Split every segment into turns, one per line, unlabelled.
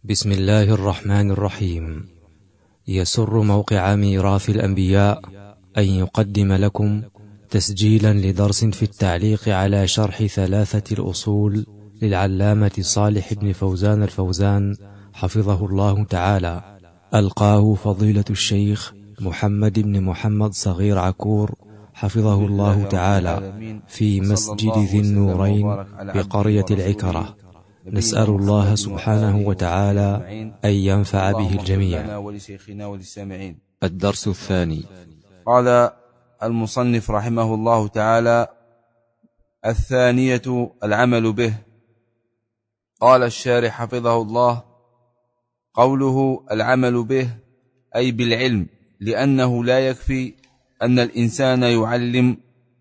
بسم الله الرحمن الرحيم. يسر موقع ميراث الأنبياء أن يقدم لكم تسجيلا لدرس في التعليق على شرح ثلاثة الأصول للعلامة صالح بن فوزان الفوزان حفظه الله تعالى، ألقاه فضيلة الشيخ محمد بن محمد صغير عكور حفظه الله تعالى في مسجد ذي النورين بقرية العكرة. نسأل الله سبحانه وتعالى أن ينفع به الجميع.
ولشيخنا وللسامعين.
الدرس الثاني.
قال المصنف رحمه الله تعالى: الثانية العمل به. قال الشارح حفظه الله: قوله العمل به أي بالعلم، لأنه لا يكفي أن الإنسان يعلم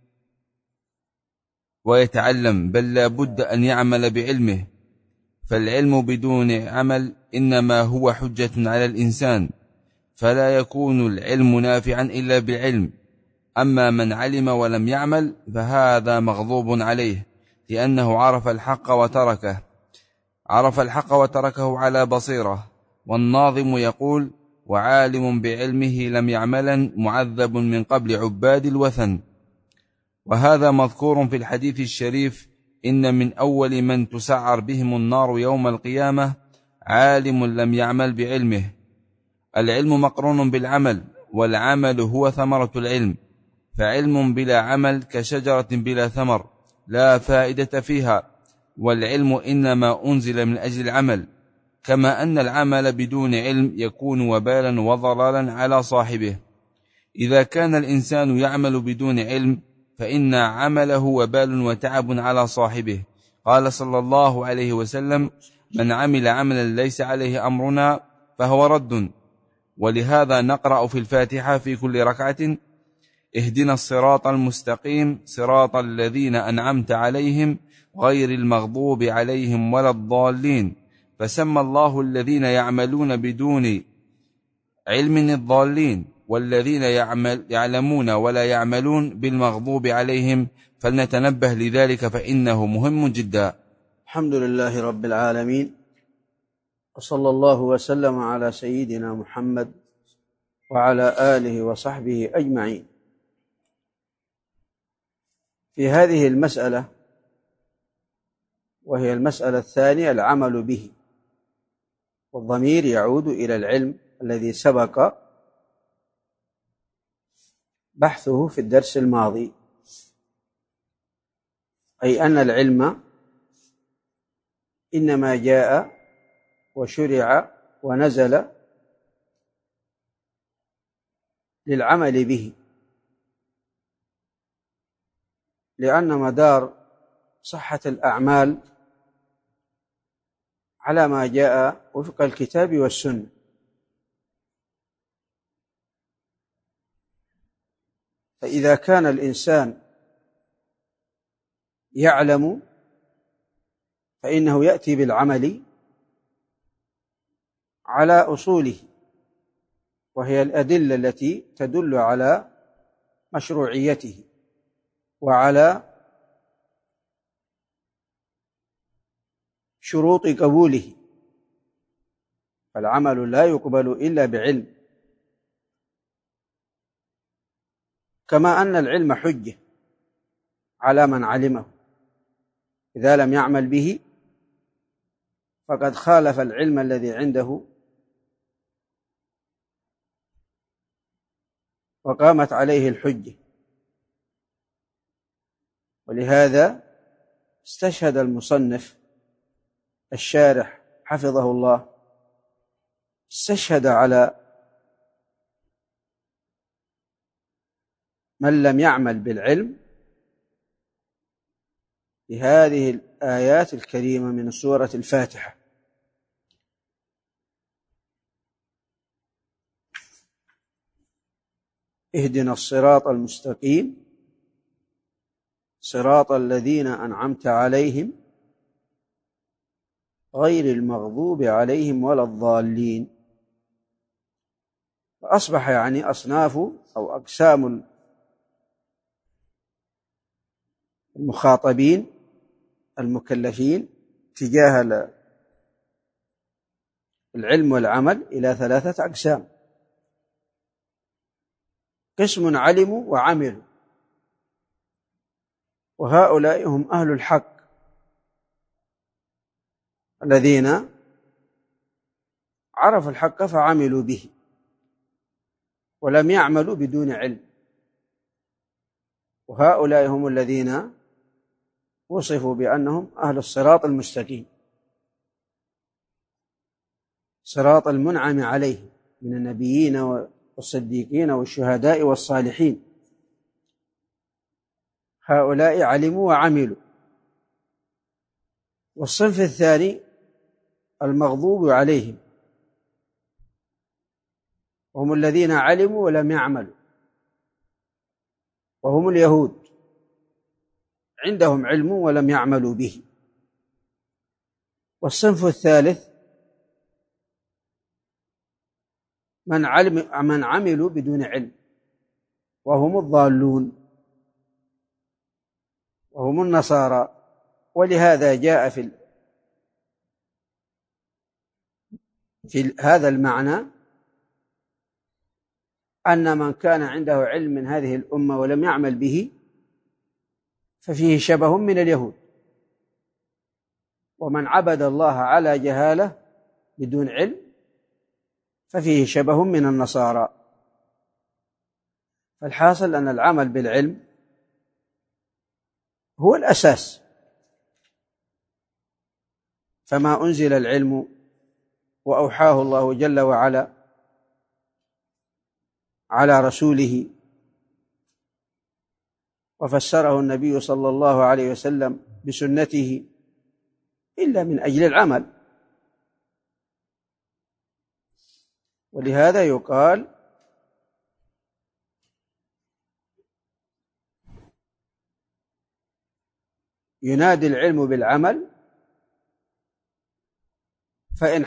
ويتعلم، بل لا بد أن يعمل بعلمه، فالعلم بدون عمل إنما هو حجة على الإنسان، فلا يكون العلم نافعا إلا بالعلم. أما من علم ولم يعمل فهذا مغضوب عليه، لأنه عرف الحق وتركه على بصيرة. والناظم يقول: وعالم بعلمه لم يعملا، معذب من قبل عباد الوثن. وهذا مذكور في الحديث الشريف: إن من أول من تسعر بهم النار يوم القيامة عالم لم يعمل بعلمه. العلم مقرون بالعمل، والعمل هو ثمرة العلم، فعلم بلا عمل كشجرة بلا ثمر لا فائدة فيها، والعلم إنما أنزل من أجل العمل، كما أن العمل بدون علم يكون وبالا وضلالا على صاحبه. إذا كان الإنسان يعمل بدون علم فإن عمله وبال وتعب على صاحبه. قال صلى الله عليه وسلم: من عمل عملا ليس عليه أمرنا فهو رد. ولهذا نقرأ في الفاتحة في كل ركعة: اهدنا الصراط المستقيم صراط الذين أنعمت عليهم غير المغضوب عليهم ولا الضالين. فسمى الله الذين يعملون بدون علم الضالين، والذين يعلمون ولا يعملون بالمغضوب عليهم، فلنتنبه لذلك فإنه مهم جدا.
الحمد لله رب العالمين، وصلى الله وسلم على سيدنا محمد وعلى آله وصحبه أجمعين. في هذه المسألة، وهي المسألة الثانية، العمل به، والضمير يعود إلى العلم الذي سبق بحثه في الدرس الماضي، أي أن العلم إنما جاء وشرع ونزل للعمل به، لأن مدار صحة الأعمال على ما جاء وفق الكتاب والسنة. فإذا كان الإنسان يعلم فإنه يأتي بالعمل على أصوله، وهي الأدلة التي تدل على مشروعيته وعلى شروط قبوله. فالعمل لا يقبل إلا بعلم، كما أن العلم حجة على من علمه، إذا لم يعمل به فقد خالف العلم الذي عنده وقامت عليه الحجة. ولهذا استشهد المصنف الشارح حفظه الله، استشهد على من لم يعمل بالعلم بهذه الآيات الكريمة من سورة الفاتحة: اهدنا الصراط المستقيم صراط الذين أنعمت عليهم غير المغضوب عليهم ولا الضالين. فأصبح يعني أصناف أو أقسام المخاطبين المكلفين تجاه العلم والعمل إلى 3 أقسام: قسم علموا وعملوا، وهؤلاء هم أهل الحق الذين عرفوا الحق فعملوا به ولم يعملوا بدون علم، وهؤلاء هم الذين وصفوا بأنهم أهل الصراط المستقيم، صراط المنعم عليه من النبيين والصديقين والشهداء والصالحين. هؤلاء علموا وعملوا. والصنف الثاني المغضوب عليهم، وهم الذين علموا ولم يعملوا، وهم اليهود، عندهم علم ولم يعملوا به. والصنف الثالث من عملوا بدون علم، وهم الضالون، وهم النصارى. ولهذا جاء في هذا المعنى أن من كان عنده علم من هذه الأمة ولم يعمل به ففيه شبه من اليهود، ومن عبد الله على جهالة بدون علم ففيه شبه من النصارى. فالحاصل أن العمل بالعلم هو الأساس. فما أنزل العلم وأوحاه الله جل وعلا على رسوله وفسره النبي صلى الله عليه وسلم بسنته إلا من أجل العمل. ولهذا يقال ينادي العلم بالعمل، فإن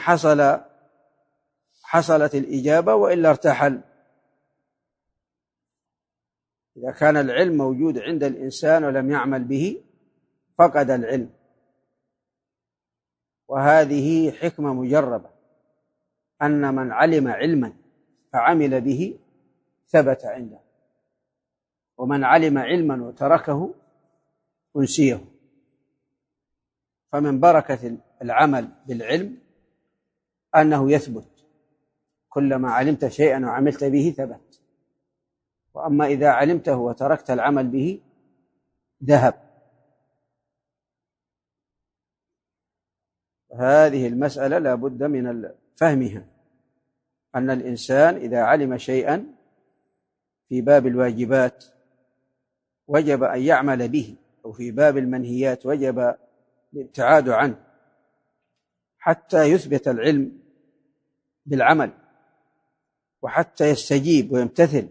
حصلت الإجابة وإلا ارتحل. إذا كان العلم موجود عند الإنسان ولم يعمل به فقد العلم، وهذه حكمة مجربة، أن من علم علما فعمل به ثبت عنده، ومن علم علما وتركه أنسيه. فمن بركة العمل بالعلم أنه يثبت، كلما علمت شيئا وعملت به ثبت. وأما إذا علمته وتركت العمل به ذهب. هذه المسألة لا بد من فهمها، أن الإنسان إذا علم شيئا في باب الواجبات وجب أن يعمل به، أو في باب المنهيات وجب الابتعاد عنه، حتى يثبت العلم بالعمل وحتى يستجيب ويمتثل.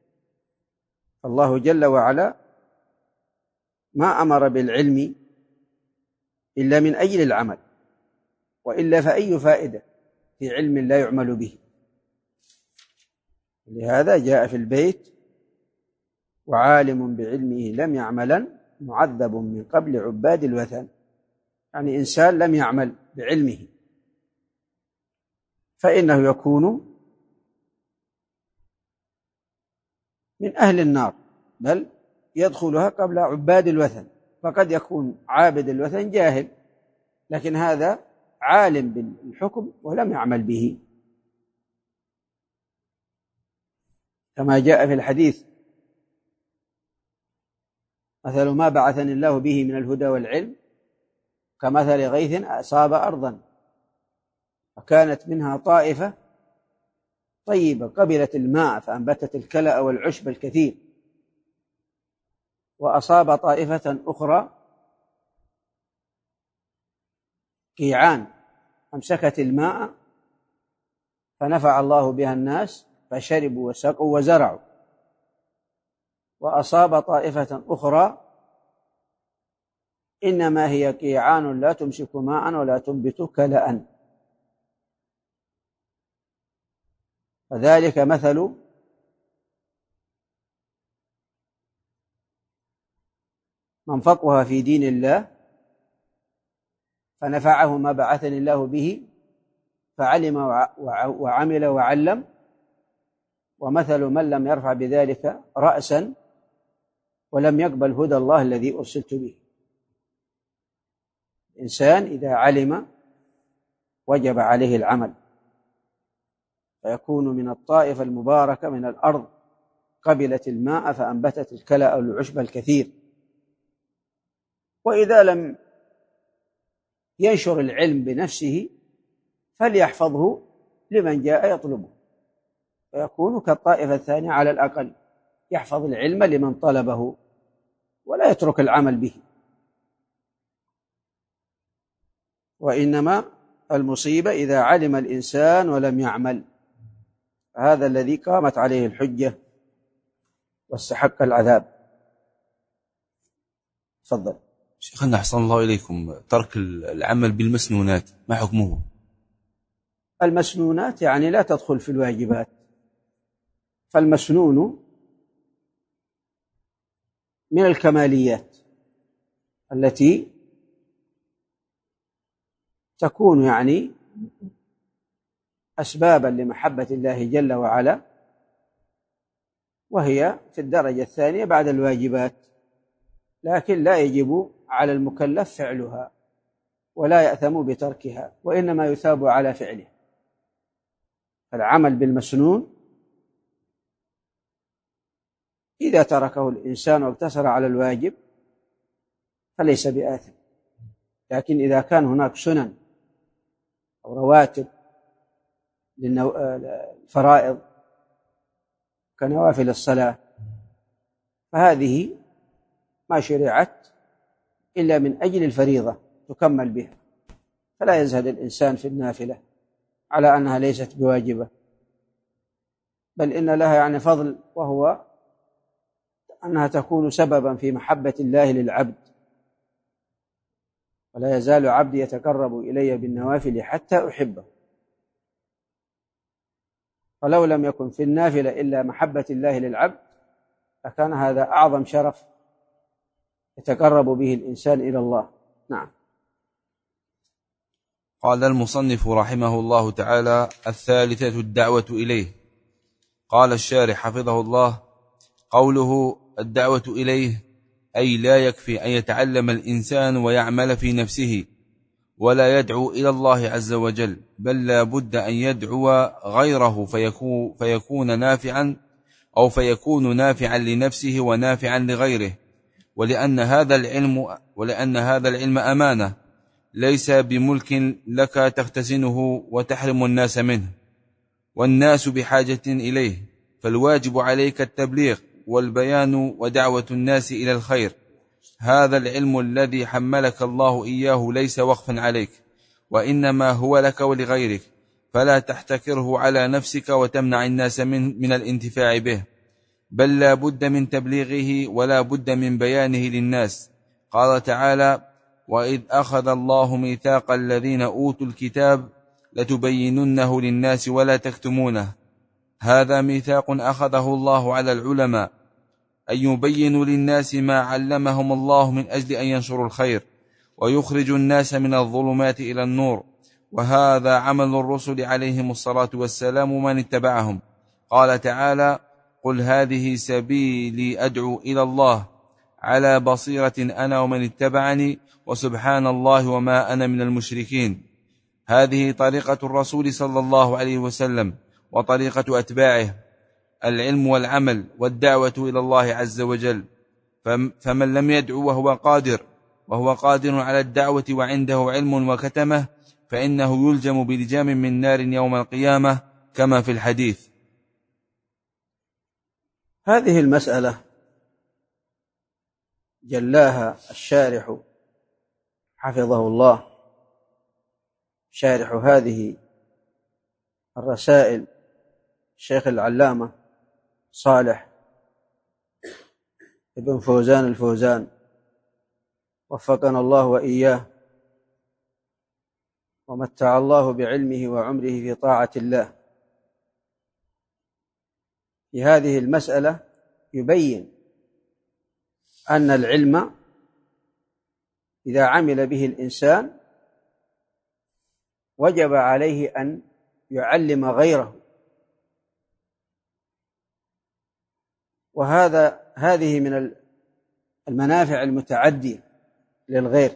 الله جل وعلا ما أمر بالعلم إلا من أجل العمل، وإلا فأي فائدة في علم لا يعمل به. لهذا جاء في البيت: وعالم بعلمه لم يعملا معذب من قبل عباد الوثن. يعني إنسان لم يعمل بعلمه فإنه يكون من أهل النار، بل يدخلها قبل عباد الوثن. فقد يكون عابد الوثن جاهل، لكن هذا عالم بالحكم ولم يعمل به، كما جاء في الحديث: مثل ما بعثني الله به من الهدى والعلم كمثل غيث أصاب أرضا فكانت منها طائفة طيبة قبلت الماء فأنبتت الكلأ والعشب الكثير، وأصاب طائفة أخرى قيعان أمسكت الماء فنفع الله بها الناس فشربوا وسقوا وزرعوا، وأصاب طائفة أخرى إنما هي قيعان لا تمسك ماء ولا تنبت كلأ. فذلك مثل من فقه في دين الله فنفعه ما بعثني الله به فعلم وعمل وعلم، ومثل من لم يرفع بذلك رأسا ولم يقبل هدى الله الذي أرسلت به. الإنسان إذا علم وجب عليه العمل، فيكون من الطائفة المباركة من الأرض، قبلت الماء فأنبتت الكلأ والعشب الكثير. وإذا لم ينشر العلم بنفسه فليحفظه لمن جاء يطلبه، فيكون كالطائفة الثانية على الأقل، يحفظ العلم لمن طلبه ولا يترك العمل به. وإنما المصيبة إذا علم الإنسان ولم يعمل، هذا الذي قامت عليه الحجة واستحق العذاب. تفضل.
شيخنا أحسن الله إليكم، ترك العمل بالمسنونات ما حكمه؟
المسنونات يعني لا تدخل في الواجبات، فالمسنون من الكماليات التي تكون يعني أسبابا لمحبة الله جل وعلا، وهي في الدرجة الثانية بعد الواجبات، لكن لا يجب على المكلف فعلها ولا يأثم بتركها، وإنما يثاب على فعله. العمل بالمسنون إذا تركه الإنسان واقتصر على الواجب فليس بآثم، لكن إذا كان هناك سنن أو رواتب للفرائض كنوافل الصلاة فهذه ما شرعت إلا من أجل الفريضة تكمل بها، فلا يزهد الإنسان في النافلة على أنها ليست بواجبة، بل إن لها يعني فضل، وهو أنها تكون سببا في محبة الله للعبد. ولا يزال عبدي يتقرب إلي بالنوافل حتى أحبه. فلو لم يكن في النافلة إلا محبة الله للعبد لكان هذا أعظم شرف يتقرب به الإنسان إلى الله. نعم.
قال المصنف رحمه الله تعالى: الثالثة الدعوة إليه. قال الشارح حفظه الله: قوله الدعوة إليه أي لا يكفي أن يتعلم الإنسان ويعمل في نفسه ولا يدعو إلى الله عز وجل، بل لا بد أن يدعو غيره فيكون نافعا، أو فيكون نافعا لنفسه ونافعا لغيره. ولأن هذا العلم أمانة ليس بملك لك تختزنه وتحرم الناس منه، والناس بحاجة إليه، فالواجب عليك التبليغ والبيان ودعوة الناس إلى الخير. هذا العلم الذي حملك الله إياه ليس وقفا عليك، وإنما هو لك ولغيرك، فلا تحتكره على نفسك وتمنع الناس من الانتفاع به، بل لا بد من تبليغه ولا بد من بيانه للناس. قال تعالى: وإذ أخذ الله ميثاق الذين أوتوا الكتاب لتبيننه للناس ولا تكتمونه. هذا ميثاق أخذه الله على العلماء أن يبينوا للناس ما علمهم الله من أجل أن ينشروا الخير ويخرجوا الناس من الظلمات إلى النور، وهذا عمل الرسل عليهم الصلاة والسلام ومن اتبعهم. قال تعالى: قل هذه سبيلي أدعو إلى الله على بصيرة أنا ومن اتبعني وسبحان الله وما أنا من المشركين. هذه طريقة الرسول صلى الله عليه وسلم وطريقة أتباعه، العلم والعمل والدعوة إلى الله عز وجل. فمن لم يدعو وهو قادر على الدعوة وعنده علم وكتمه فإنه يلجم بلجام من نار يوم القيامة كما في الحديث.
هذه المسألة جلاها الشارح حفظه الله، شارح هذه الرسائل الشيخ العلامة صالح ابن فوزان الفوزان، وفقنا الله وإياه، ومتع الله بعلمه وعمره في طاعة الله. في هذه المسألة يبين أن العلم إذا عمل به الإنسان وجب عليه أن يعلم غيره. هذه من المنافع المتعدية للغير.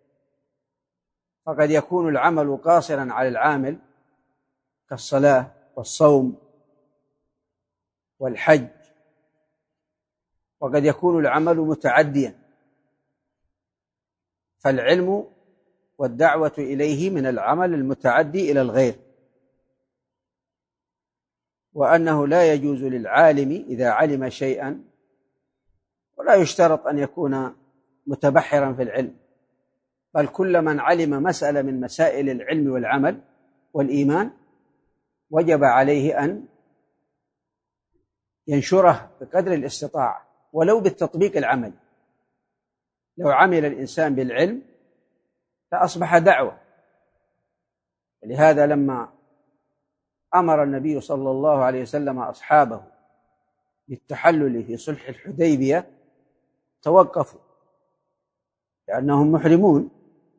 فقد يكون العمل قاصرا على العامل كالصلاة والصوم والحج، وقد يكون العمل متعديا، فالعلم والدعوة إليه من العمل المتعدي إلى الغير. وأنه لا يجوز للعالم إذا علم شيئا، ولا يشترط أن يكون متبحرا في العلم، بل كل من علم مسألة من مسائل العلم والعمل والإيمان وجب عليه أن ينشره بقدر الاستطاعة ولو بالتطبيق العملي. لو عمل الإنسان بالعلم فأصبح دعوة. ولهذا لما أمر النبي صلى الله عليه وسلم أصحابه بالتحلل في صلح الحديبية توقفوا لأنهم محرمون،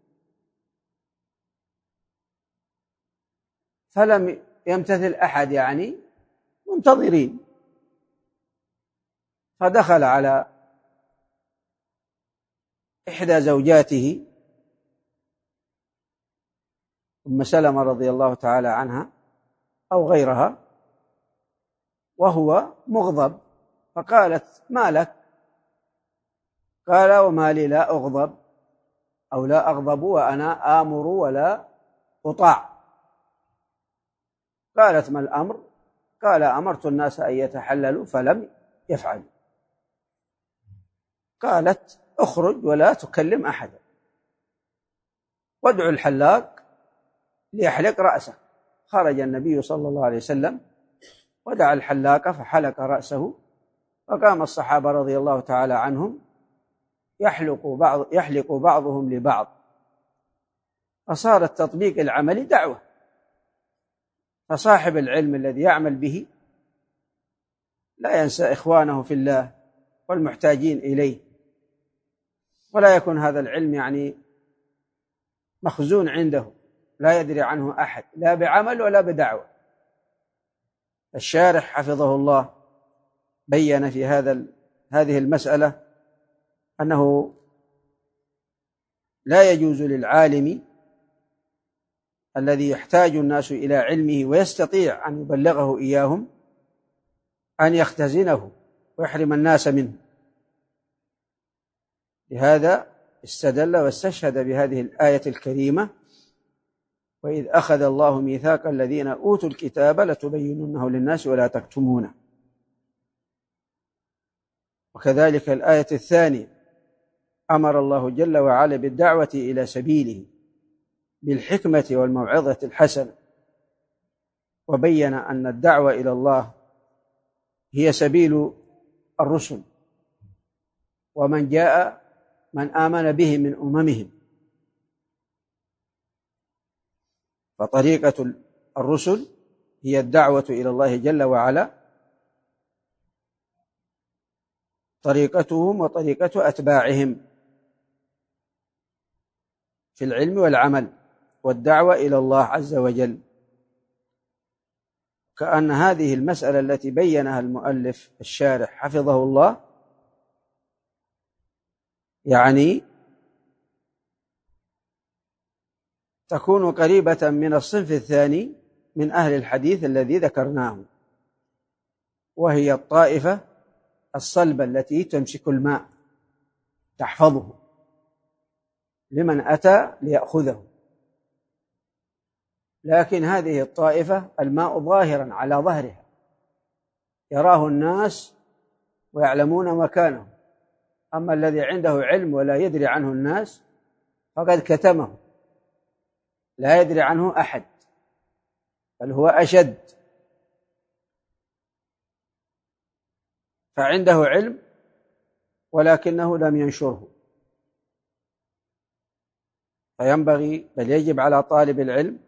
فلم يمتثل أحد، يعني منتظرين. فدخل على إحدى زوجاته أم سلمة رضي الله تعالى عنها أو غيرها وهو مغضب، فقالت: ما لك؟ قال: وما لي لا أغضب أو لا أغضب وأنا آمر ولا أطاع. قالت: ما الأمر؟ قال: أمرت الناس أن يتحللوا فلم يفعلوا. قالت: اخرج ولا تكلم أحدا، وادعو الحلاق ليحلق رأسه. خرج النبي صلى الله عليه وسلم ودعا الحلاق فحلق رأسه، فقام الصحابة رضي الله تعالى عنهم يحلق بعضهم لبعض، فصار التطبيق العملي دعوة. فصاحب العلم الذي يعمل به لا ينسى إخوانه في الله والمحتاجين إليه، ولا يكون هذا العلم يعني مخزون عنده لا يدري عنه أحد، لا بعمل ولا بدعوة. الشارح حفظه الله بين في هذه المسألة أنه لا يجوز للعالم الذي يحتاج الناس إلى علمه ويستطيع أن يبلغه إياهم أن يختزنه ويحرم الناس منه. لهذا استدل واستشهد بهذه الآية الكريمة: وإذ أخذ الله ميثاق الذين أوتوا الكتاب لتبيننه للناس ولا تكتمونه. وكذلك الآية الثانية: أمر الله جل وعلا بالدعوة إلى سبيله بالحكمة والموعظة الحسنة، وبين أن الدعوة إلى الله هي سبيل الرسل، من آمن به من أممهم. فطريقة الرسل هي الدعوة إلى الله جل وعلا، طريقتهم وطريقة أتباعهم في العلم والعمل والدعوة إلى الله عز وجل. كأن هذه المسألة التي بينها المؤلف الشارح حفظه الله يعني تكون قريبة من الصنف الثاني من أهل الحديث الذي ذكرناه، وهي الطائفة الصلبة التي تمسك الماء تحفظه لمن أتى ليأخذه. لكن هذه الطائفة الماء ظاهرا على ظهرها يراه الناس ويعلمون مكانه، أما الذي عنده علم ولا يدري عنه الناس فقد كتمه، لا يدري عنه أحد، بل هو أشد. فعنده علم ولكنه لم ينشره. فينبغي بل يجب على طالب العلم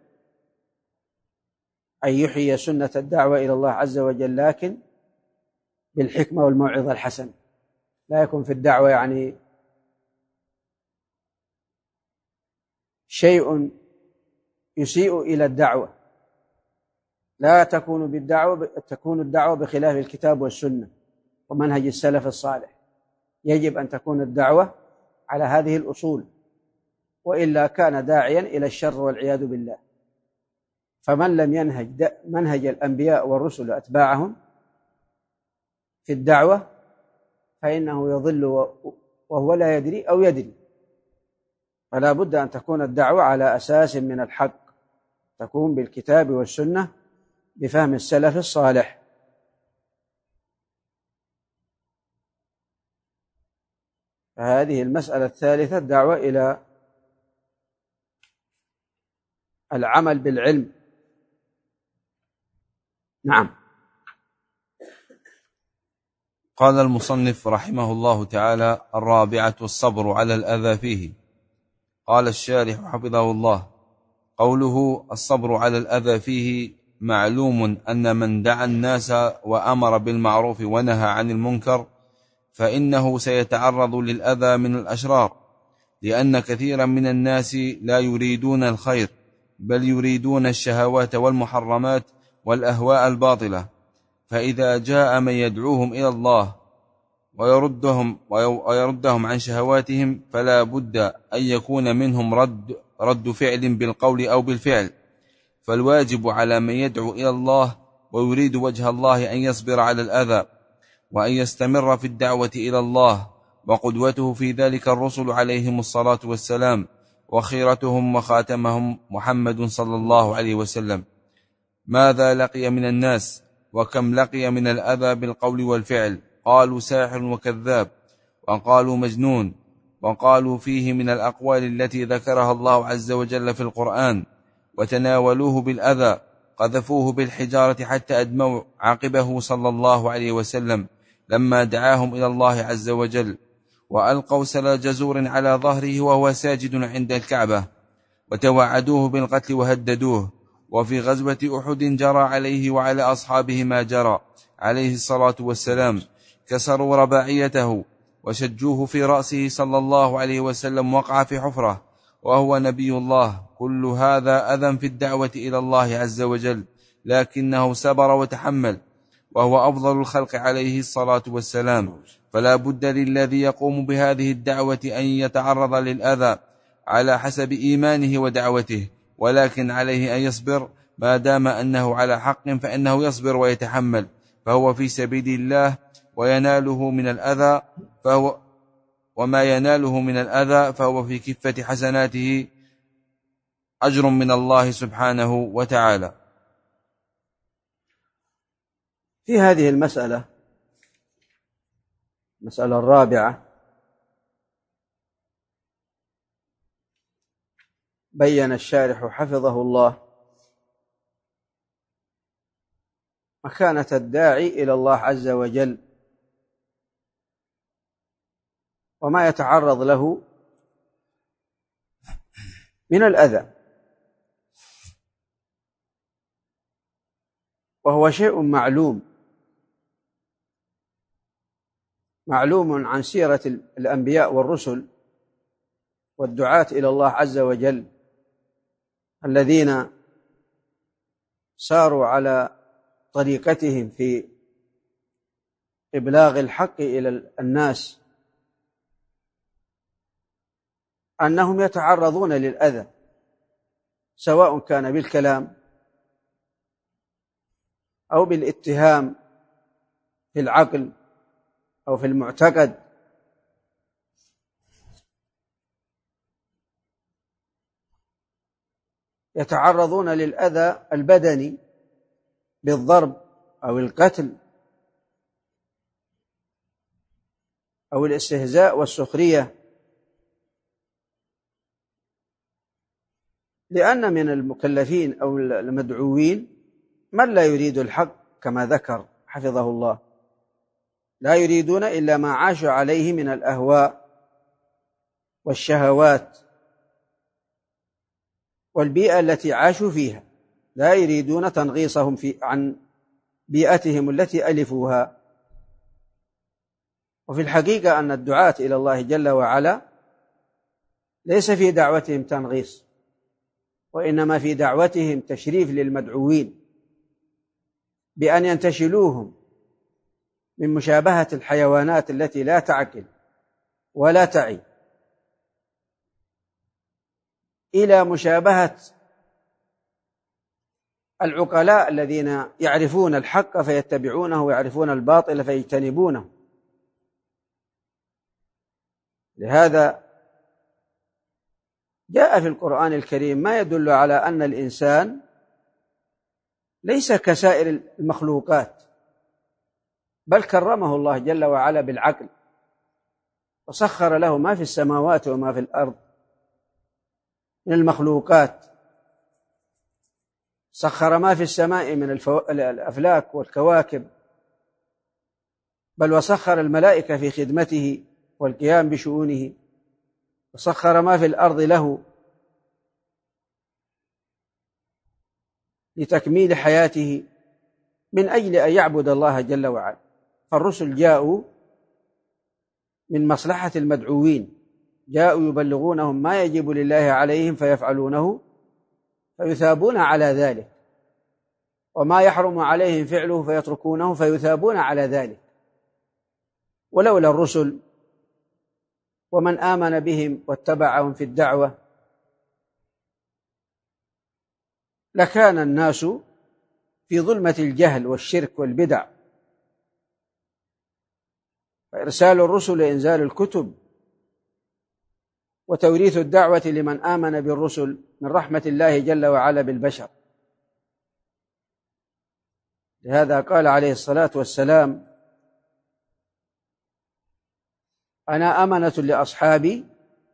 أن يحيي سنة الدعوة إلى الله عز وجل، لكن بالحكمة والموعظة الحسنة. لا يكون في الدعوة يعني شيء يسيء إلى الدعوة، لا تكون الدعوة بخلاف الكتاب والسنة ومنهج السلف الصالح، يجب أن تكون الدعوة على هذه الأصول، وإلا كان داعيا إلى الشر والعياذ بالله. فمن لم ينهج منهج الأنبياء والرسل أتباعهم في الدعوة فإنه يضل وهو لا يدري أو يدري. فلا بد أن تكون الدعوة على أساس من الحق، تكون بالكتاب والسنة بفهم السلف الصالح. فهذه المسألة الثالثة، الدعوة إلى العمل بالعلم. نعم.
قال المصنف رحمه الله تعالى: الرابعة الصبر على الأذى فيه. قال الشارح حفظه الله: قوله الصبر على الأذى فيه، معلوم أن من دعا الناس وأمر بالمعروف ونهى عن المنكر فإنه سيتعرض للأذى من الأشرار، لأن كثيرا من الناس لا يريدون الخير، بل يريدون الشهوات والمحرمات والأهواء الباطلة. فإذا جاء من يدعوهم إلى الله ويردهم عن شهواتهم فلا بد أن يكون منهم رد فعل بالقول أو بالفعل. فالواجب على من يدعو إلى الله ويريد وجه الله أن يصبر على الأذى، وأن يستمر في الدعوة إلى الله، وقدوته في ذلك الرسل عليهم الصلاة والسلام، وخيرتهم وخاتمهم محمد صلى الله عليه وسلم. ماذا لقي من الناس، وكم لقي من الأذى بالقول والفعل. قالوا ساحر وكذاب، وقالوا مجنون، وقالوا فيه من الأقوال التي ذكرها الله عز وجل في القرآن، وتناولوه بالأذى، قذفوه بالحجارة حتى أدموا عقبه صلى الله عليه وسلم لما دعاهم إلى الله عز وجل، وألقوا سلا جزور على ظهره وهو ساجد عند الكعبة، وتوعدوه بالقتل وهددوه. وفي غزوة أحد جرى عليه وعلى أصحابه ما جرى عليه الصلاة والسلام، كسروا رباعيته وشجوه في رأسه صلى الله عليه وسلم، وقع في حفرة وهو نبي الله. كل هذا أذى في الدعوة إلى الله عز وجل، لكنه صبر وتحمل، وهو أفضل الخلق عليه الصلاة والسلام. فلا بد للذي يقوم بهذه الدعوة أن يتعرض للأذى على حسب إيمانه ودعوته، ولكن عليه أن يصبر ما دام أنه على حق، فإنه يصبر ويتحمل، فهو في سبيل الله، ويناله من الأذى وما يناله من الأذى فهو في كفة حسناته أجر من الله سبحانه وتعالى.
في هذه المسألة الرابعة بين الشارح حفظه الله مكانة الداعي إلى الله عز وجل وما يتعرض له من الأذى، وهو شيء معلوم عن سيرة الأنبياء والرسل والدعاة إلى الله عز وجل الذين ساروا على طريقتهم في إبلاغ الحق إلى الناس، أنهم يتعرضون للأذى، سواء كان بالكلام أو بالاتهام في العقل أو في المعتقد. يتعرضون للأذى البدني بالضرب أو القتل أو الاستهزاء والسخرية، لأن من المكلفين أو المدعوين من لا يريد الحق كما ذكر حفظه الله، لا يريدون إلا ما عاشوا عليه من الأهواء والشهوات والبيئة التي عاشوا فيها، لا يريدون تنغيصهم عن بيئتهم التي ألفوها. وفي الحقيقة أن الدعاة إلى الله جل وعلا ليس في دعوتهم تنغيص، وإنما في دعوتهم تشريف للمدعوين، بأن ينتشلوهم من مشابهة الحيوانات التي لا تعقل ولا تعي إلى مشابهة العقلاء الذين يعرفون الحق فيتبعونه ويعرفون الباطل فيجتنبونه. لهذا جاء في القرآن الكريم ما يدل على أن الإنسان ليس كسائر المخلوقات، بل كرمه الله جل وعلا بالعقل، وسخر له ما في السماوات وما في الأرض من المخلوقات، سخر ما في السماء من الأفلاك والكواكب، بل وسخر الملائكة في خدمته والقيام بشؤونه، وسخر ما في الأرض له لتكميل حياته من أجل أن يعبد الله جل وعلا. فالرسل جاءوا من مصلحة المدعوين، جاءوا يبلغونهم ما يجب لله عليهم فيفعلونه فيثابون على ذلك، وما يحرم عليهم فعله فيتركونه فيثابون على ذلك. ولولا الرسل ومن آمن بهم واتبعهم في الدعوة لكان الناس في ظلمة الجهل والشرك والبدع. فإرسال الرسل إنزال الكتب وتوريث الدعوة لمن آمن بالرسل من رحمة الله جل وعلا بالبشر. لهذا قال عليه الصلاة والسلام: أنا أمنة لأصحابي،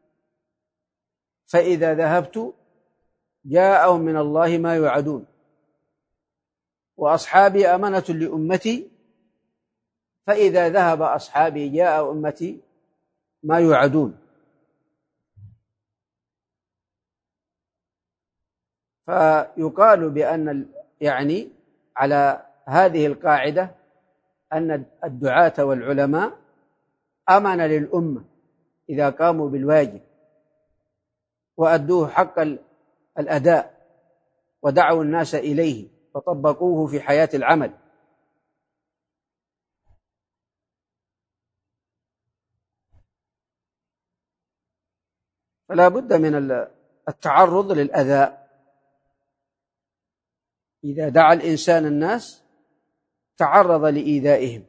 فإذا ذهبت جاءهم من الله ما يوعدون، وأصحابي أمنة لأمتي، فإذا ذهب أصحابي جاء أمتي ما يوعدون. فيقال بأن يعني على هذه القاعدة أن الدعاة والعلماء أمن للأمة إذا قاموا بالواجب وأدوه حق الأداء ودعوا الناس إليه وطبقوه في حياة العمل. فلا بد من التعرض للأذى. إذا دعا الإنسان الناس تعرض لإيذائهم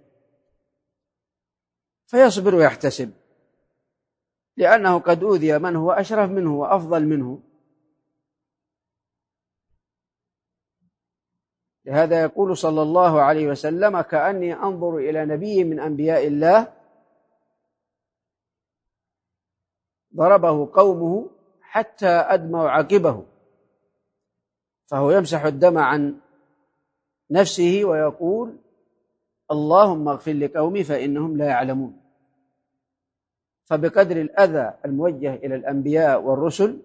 فيصبر ويحتسب، لأنه قد أوذي من هو أشرف منه وأفضل منه. لهذا يقول صلى الله عليه وسلم: كأني أنظر إلى نبي من أنبياء الله ضربه قومه حتى أدموا عقبه، فهو يمسح الدم عن نفسه ويقول: اللهم اغفر لقومي فإنهم لا يعلمون. فبقدر الأذى الموجه إلى الأنبياء والرسل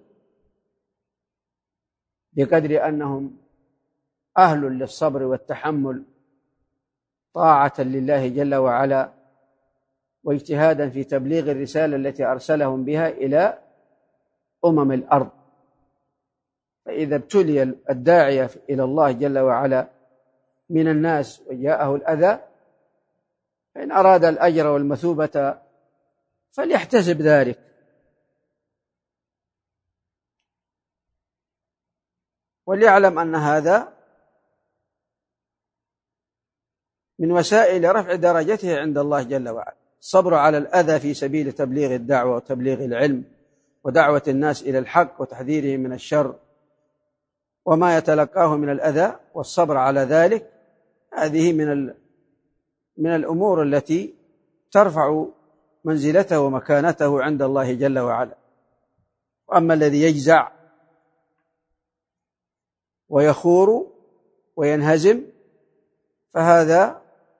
بقدر أنهم أهل للصبر والتحمل طاعة لله جل وعلا واجتهادا في تبليغ الرسالة التي أرسلهم بها إلى الأرض. فإذا ابتلي الداعية إلى الله جل وعلا من الناس وجاءه الأذى فإن أراد الأجر والمثوبة فليحتسب ذلك، وليعلم أن هذا من وسائل رفع درجته عند الله جل وعلا، الصبر على الأذى في سبيل تبليغ الدعوة وتبليغ العلم ودعوة الناس إلى الحق وتحذيرهم من الشر وما يتلقاه من الأذى، والصبر على ذلك هذه من الأمور التي ترفع منزلته ومكانته عند الله جل وعلا. وأما الذي يجزع ويخور وينهزم فهذا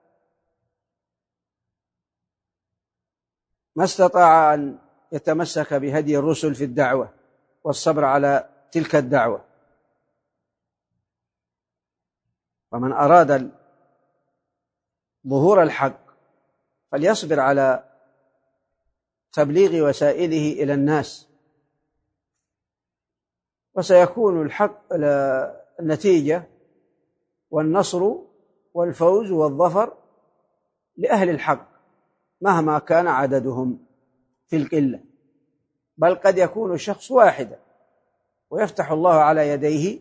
ما استطاع أن يتمسك بهدي الرسل في الدعوة والصبر على تلك الدعوة. ومن أراد ظهور الحق فليصبر على تبليغ وسائله إلى الناس، وسيكون الحق النتيجة والنصر والفوز والظفر لأهل الحق مهما كان عددهم في القلة، بل قد يكون الشخص واحدا ويفتح الله على يديه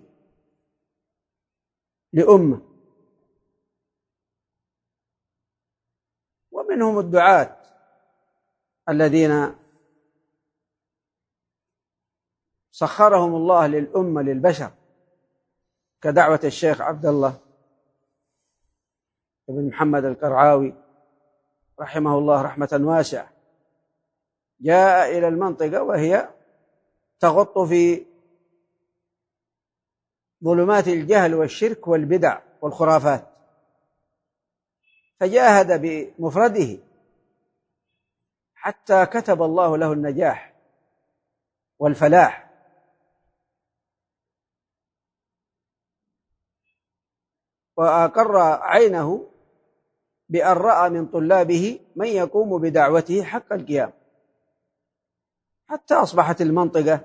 لأمة. ومنهم الدعاة الذين سخرهم الله للأمة للبشر، كدعوة الشيخ عبد الله بن محمد القرعاوي رحمه الله رحمة واسعة، جاء إلى المنطقة وهي تغط في ظلمات الجهل والشرك والبدع والخرافات، فجاهد بمفرده حتى كتب الله له النجاح والفلاح. وأقر عينه بأن رأى من طلابه من يقوم بدعوته حق القيام، حتى أصبحت المنطقة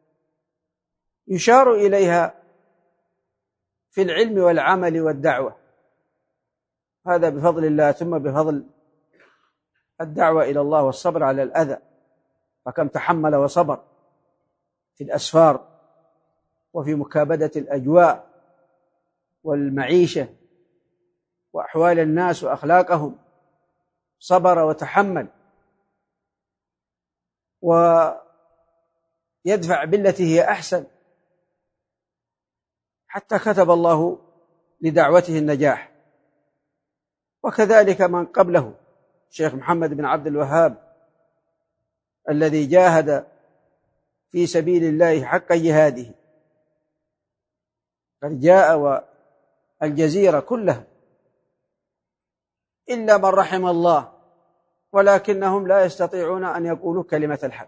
يشار إليها في العلم والعمل والدعوة، هذا بفضل الله، ثم بفضل الدعوة إلى الله والصبر على الأذى، فكم تحمل وصبر في الأسفار وفي مكابدة الأجواء والمعيشة وأحوال الناس وأخلاقهم، صبر وتحمل ويدفع بالتي هي أحسن، حتى كتب الله لدعوته النجاح. وكذلك من قبله الشيخ محمد بن عبد الوهاب الذي جاهد في سبيل الله حق جهاده، قد جاء والجزيرة كلها إلا من رحم الله، ولكنهم لا يستطيعون أن يقولوا كلمة الحق،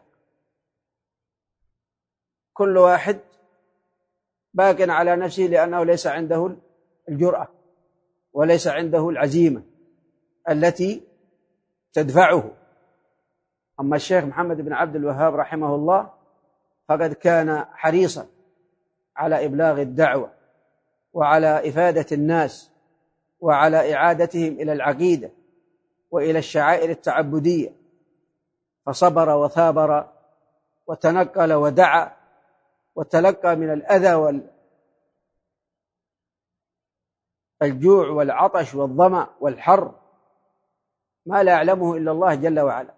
كل واحد باق على نفسه لأنه ليس عنده الجرأة وليس عنده العزيمة التي تدفعه. أما الشيخ محمد بن عبد الوهاب رحمه الله فقد كان حريصا على إبلاغ الدعوة وعلى إفادة الناس وعلى إعادتهم إلى العقيدة وإلى الشعائر التعبدية، فصبر وثابر وتنقل ودعا وتلقى من الأذى والجوع والعطش والظمأ والحر ما لا يعلمه إلا الله جل وعلا،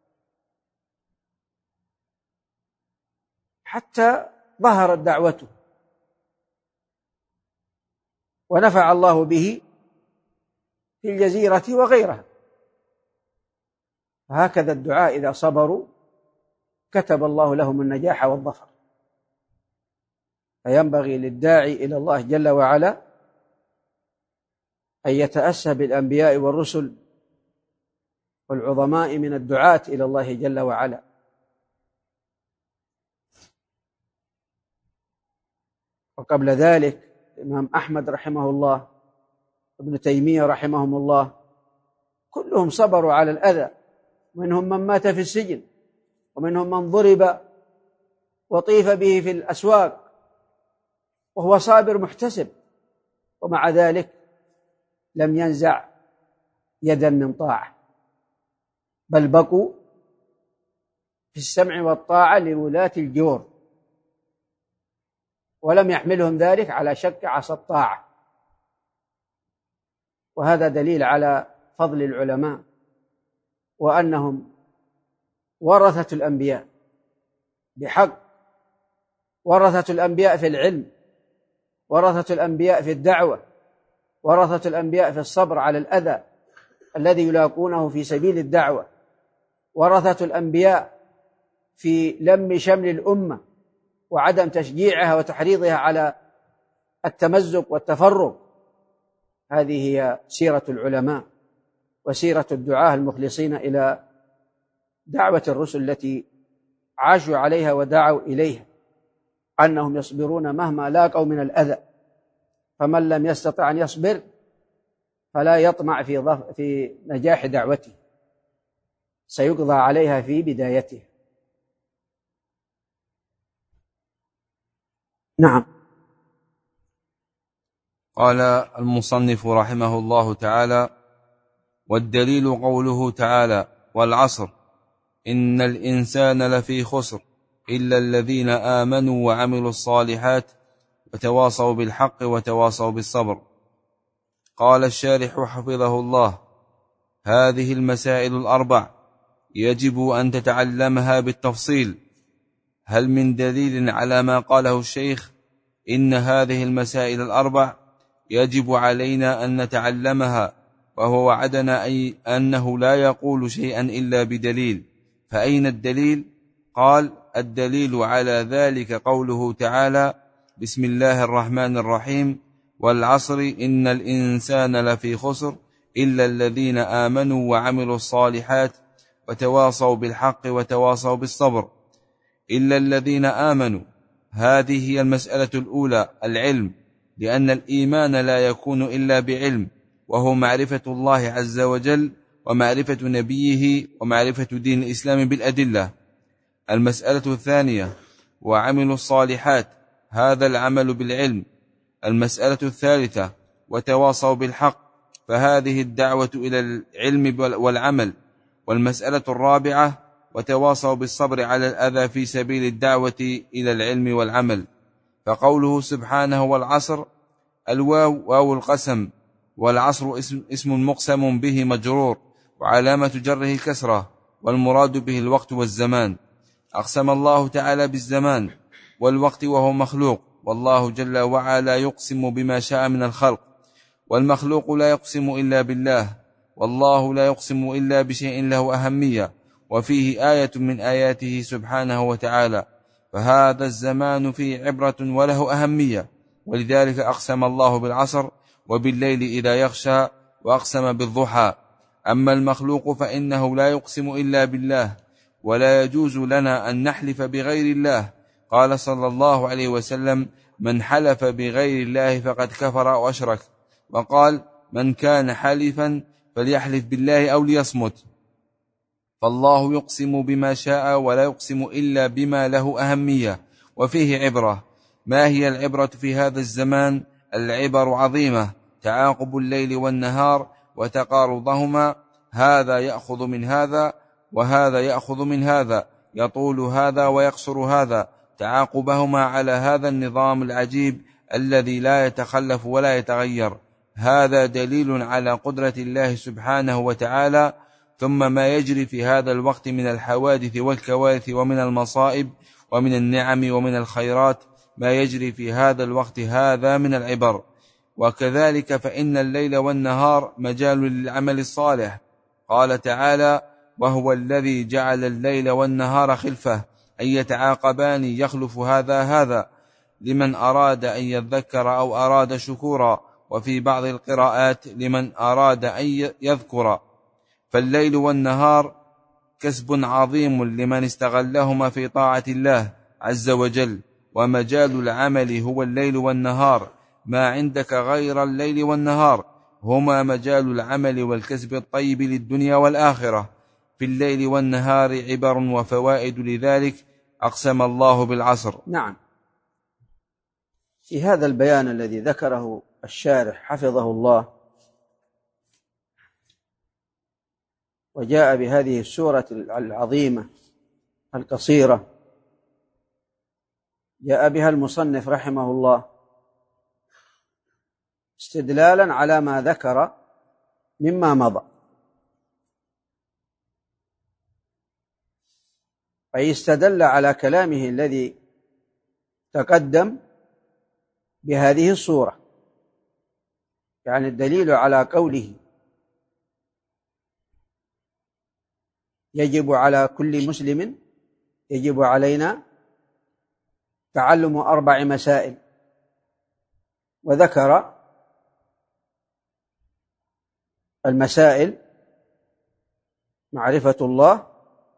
حتى ظهرت دعوته ونفع الله به في الجزيرة وغيرها. هكذا الدعاء إذا صبروا كتب الله لهم النجاح والظفر. فينبغي للداعي إلى الله جل وعلا أن يتأسى بالأنبياء والرسل والعظماء من الدعاة إلى الله جل وعلا. وقبل ذلك الإمام أحمد رحمه الله ابن تيمية رحمهم الله كلهم صبروا على الأذى، منهم من مات في السجن، ومنهم من ضرب وطيف به في الأسواق وهو صابر محتسب، ومع ذلك لم ينزع يدا من طاعة، بل بقوا في السمع والطاعة لولاة الجور، ولم يحملهم ذلك على شك عصا الطاعة. وهذا دليل على فضل العلماء وأنهم ورثة الأنبياء بحق، ورثة الأنبياء في العلم، ورثة الأنبياء في الدعوة، ورثة الأنبياء في الصبر على الأذى الذي يلاقونه في سبيل الدعوة، ورثة الأنبياء في لم شمل الأمة وعدم تشجيعها وتحريضها على التمزق والتفرق. هذه هي سيرة العلماء وسيرة الدعاة المخلصين إلى دعوة الرسل التي عاشوا عليها ودعوا إليها، أنهم يصبرون مهما لاقوا من الأذى، فمن لم يستطع أن يصبر فلا يطمع في نجاح دعوته، سيقضى عليها في بدايتها. نعم.
قال المصنف رحمه الله تعالى: والدليل قوله تعالى: والعصر إن الإنسان لفي خسر إلا الذين آمنوا وعملوا الصالحات وتواصوا بالحق وتواصوا بالصبر. قال الشارح حفظه الله: هذه المسائل الأربع يجب أن تتعلمها بالتفصيل. هل من دليل على ما قاله الشيخ إن هذه المسائل الأربع يجب علينا أن نتعلمها، وهو وعدنا أنه لا يقول شيئا إلا بدليل؟ فأين الدليل؟ قال: الدليل على ذلك قوله تعالى: بسم الله الرحمن الرحيم: والعصر إن الإنسان لفي خسر إلا الذين آمنوا وعملوا الصالحات وتواصوا بالحق وتواصوا بالصبر. إلا الذين آمنوا، هذه هي المسألة الأولى، العلم، لأن الإيمان لا يكون إلا بعلم، وهو معرفة الله عز وجل ومعرفة نبيه ومعرفة دين الإسلام بالأدلة. المسألة الثانية: وعملوا الصالحات، هذا العمل بالعلم. المسألة الثالثة: وتواصوا بالحق، فهذه الدعوة إلى العلم والعمل. والمسألة الرابعة: وتواصوا بالصبر على الأذى في سبيل الدعوة إلى العلم والعمل. فقوله سبحانه: والعصر، الواو واو القسم، والعصر اسم مقسم به مجرور، وعلامة جره الكسرة، والمراد به الوقت والزمان. أقسم الله تعالى بالزمان والوقت وهو مخلوق، والله جل وعلا يقسم بما شاء من الخلق، والمخلوق لا يقسم إلا بالله، والله لا يقسم إلا بشيء له أهمية وفيه آية من آياته سبحانه وتعالى، فهذا الزمان فيه عبرة وله أهمية، ولذلك أقسم الله بالعصر وبالليل إذا يغشى، وأقسم بالضحى. أما المخلوق فإنه لا يقسم إلا بالله، ولا يجوز لنا أن نحلف بغير الله. قال صلى الله عليه وسلم: من حلف بغير الله فقد كفر أو أشرك. وقال: من كان حالفا فليحلف بالله أو ليصمت. فالله يقسم بما شاء ولا يقسم إلا بما له أهمية وفيه عبرة. ما هي العبرة في هذا الزمان؟ العبر عظيمة: تعاقب الليل والنهار وتقارضهما، هذا يأخذ من هذا وهذا يأخذ من هذا، يطول هذا ويقصر هذا، تعاقبهما على هذا النظام العجيب الذي لا يتخلف ولا يتغير. هذا دليل على قدرة الله سبحانه وتعالى. ثم ما يجري في هذا الوقت من الحوادث والكوارث ومن المصائب ومن النعم ومن الخيرات، ما يجري في هذا الوقت هذا من العبر. وكذلك فإن الليل والنهار مجال للعمل الصالح. قال تعالى: وهو الذي جعل الليل والنهار خلفة، أن يتعاقبان يخلف هذا لمن أراد أن يذكر أو أراد شكورا، وفي بعض القراءات لمن أراد أن يذكر. فالليل والنهار كسب عظيم لمن استغلهما في طاعة الله عز وجل، ومجال العمل هو الليل والنهار. ما عندك غير الليل والنهار هما مجال العمل والكسب الطيب للدنيا والآخرة. في الليل والنهار عبر وفوائد، لذلك أقسم الله بالعصر.
نعم، في هذا البيان الذي ذكره الشارح حفظه الله، وجاء بهذه السورة العظيمة القصيرة، جاء بها المصنف رحمه الله استدلالا على ما ذكر مما مضى، أي استدل على كلامه الذي تقدم بهذه الصورة. يعني الدليل على قوله يجب على كل مسلم، يجب علينا تعلم 4 مسائل، وذكر المسائل: معرفة الله،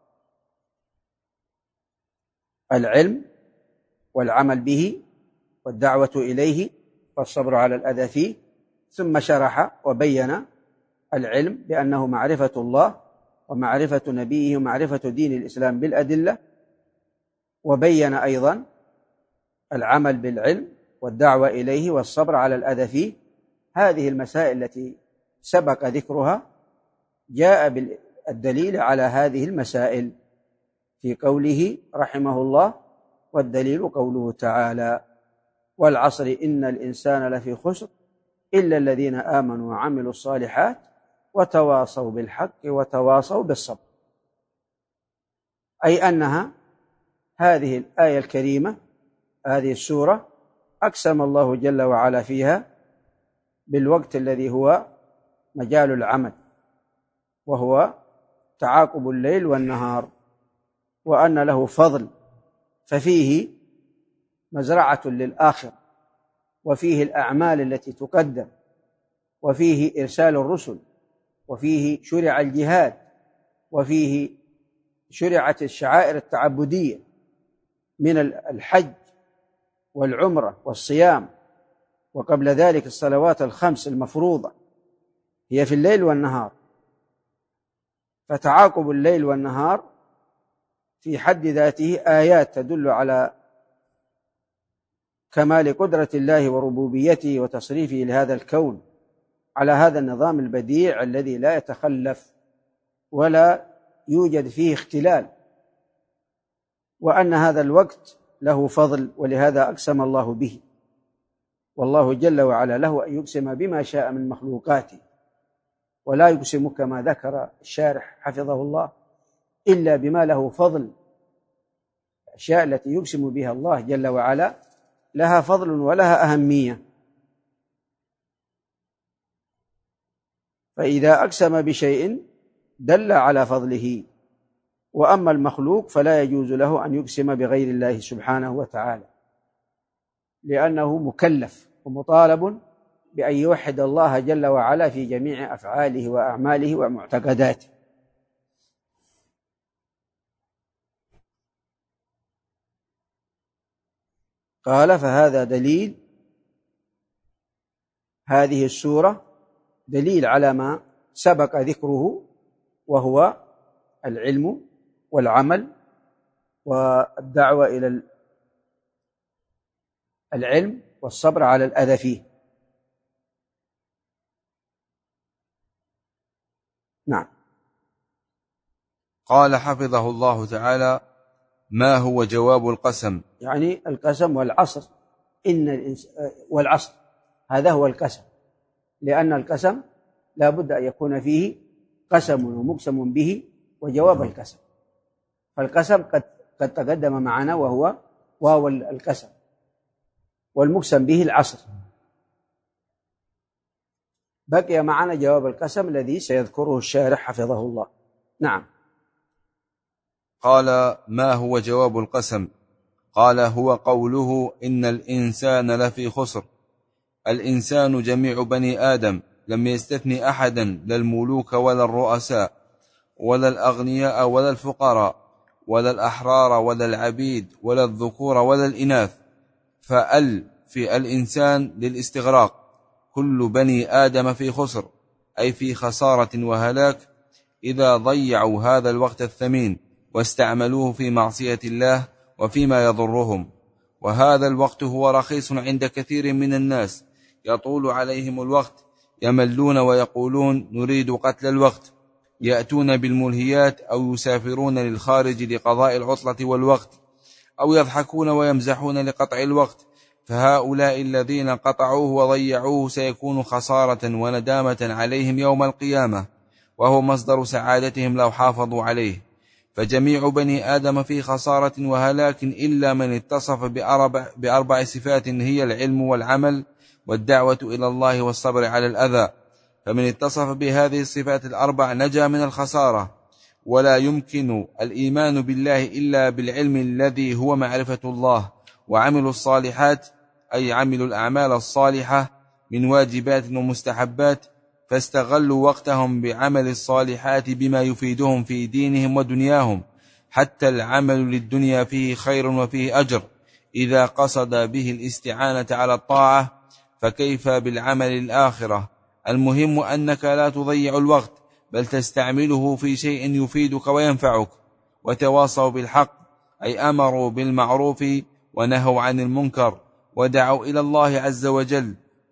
العلم والعمل به والدعوة إليه والصبر على الأذى فيه. ثم شرح وبين العلم بأنه معرفة الله ومعرفة نبيه ومعرفة دين الإسلام بالأدلة، وبين أيضا العمل بالعلم والدعوة إليه والصبر على الأذى فيه، هذه المسائل التي سبق ذكرها جاء بالدليل على هذه المسائل في قوله رحمه الله: والدليل قوله تعالى: والعصر إن الإنسان لفي خسر إلا الذين آمنوا وعملوا الصالحات وتواصوا بالحق وتواصوا بالصبر. أي أنها هذه الآية الكريمة، هذه السورة، أقسم الله جل وعلا فيها بالوقت الذي هو مجال العمل، وهو تعاقب الليل والنهار، وأن له فضل، ففيه مزرعة للآخرة، وفيه الأعمال التي تقدم، وفيه إرسال الرسل، وفيه شرع الجهاد، وفيه شرعت الشعائر التعبدية من الحج والعمرة والصيام، وقبل ذلك الصلوات الخمس المفروضة هي في الليل والنهار. فتعاقب الليل والنهار في حد ذاته آيات تدل على كمال قدرة الله وربوبيته وتصريفه لهذا الكون على هذا النظام البديع الذي لا يتخلف ولا يوجد فيه اختلال، وأن هذا الوقت له فضل، ولهذا أقسم الله به. والله جل وعلا له أن يقسم بما شاء من مخلوقاته، ولا يقسم كما ذكر الشارح حفظه الله إلا بما له فضل. الأشياء التي يقسم بها الله جل وعلا لها فضل ولها أهمية، فإذا أقسم بشيء دل على فضله. وأما المخلوق فلا يجوز له أن يقسم بغير الله سبحانه وتعالى، لأنه مكلف ومطالب بأن يوحد الله جل وعلا في جميع أفعاله وأعماله ومعتقداته. قال: فهذا دليل، هذه السورة دليل على ما سبق ذكره، وهو العلم والعمل والدعوة إلى العلم والصبر على الأذى فيه. نعم.
قال حفظه الله تعالى: ما هو جواب القسم؟
يعني القسم والعصر، والعصر هذا هو القسم، لأن القسم لا بد أن يكون فيه قسم ومقسم به وجواب القسم. فالقسم قد تقدم معنا وهو واو القسم، والمقسم به العصر. بقي معنا جواب القسم الذي سيذكره الشارح حفظه الله. نعم.
قال: ما هو جواب القسم؟ قال: هو قوله إن الإنسان لفي خسر. الإنسان جميع بني آدم، لم يستثني أحدا، لا الملوك ولا الرؤساء ولا الأغنياء ولا الفقراء ولا الأحرار ولا العبيد ولا الذكور ولا الإناث. فأل في الإنسان للاستغراق. كل بني آدم في خسر، أي في خسارة وهلاك، إذا ضيعوا هذا الوقت الثمين واستعملوه في معصية الله وفيما يضرهم. وهذا الوقت هو رخيص عند كثير من الناس، يطول عليهم الوقت، يملون ويقولون نريد قتل الوقت، يأتون بالملهيات أو يسافرون للخارج لقضاء العطلة والوقت، أو يضحكون ويمزحون لقطع الوقت. فهؤلاء الذين قطعوه وضيعوه سيكون خسارة وندامة عليهم يوم القيامة، وهو مصدر سعادتهم لو حافظوا عليه. فجميع بني آدم في خسارة وهلاك إلا من اتصف بأربع صفات، هي العلم والعمل والدعوة إلى الله والصبر على الأذى. فمن اتصف بهذه الصفات الأربع نجا من الخسارة. ولا يمكن الإيمان بالله إلا بالعلم الذي هو معرفة الله، وعملوا الصالحات أي عملوا الأعمال الصالحة من واجبات ومستحبات، فاستغلوا وقتهم بعمل الصالحات بما يفيدهم في دينهم ودنياهم. حتى العمل للدنيا فيه خير وفيه أجر إذا قصد به الاستعانة على الطاعة، فكيف بالعمل الآخرة؟ المهم أنك لا تضيع الوقت، بل تستعمله في شيء يفيدك وينفعك. وتواصوا بالحق أي أمروا بالمعروف ونهوا عن المنكر، ودعوا إلى الله عز وجل،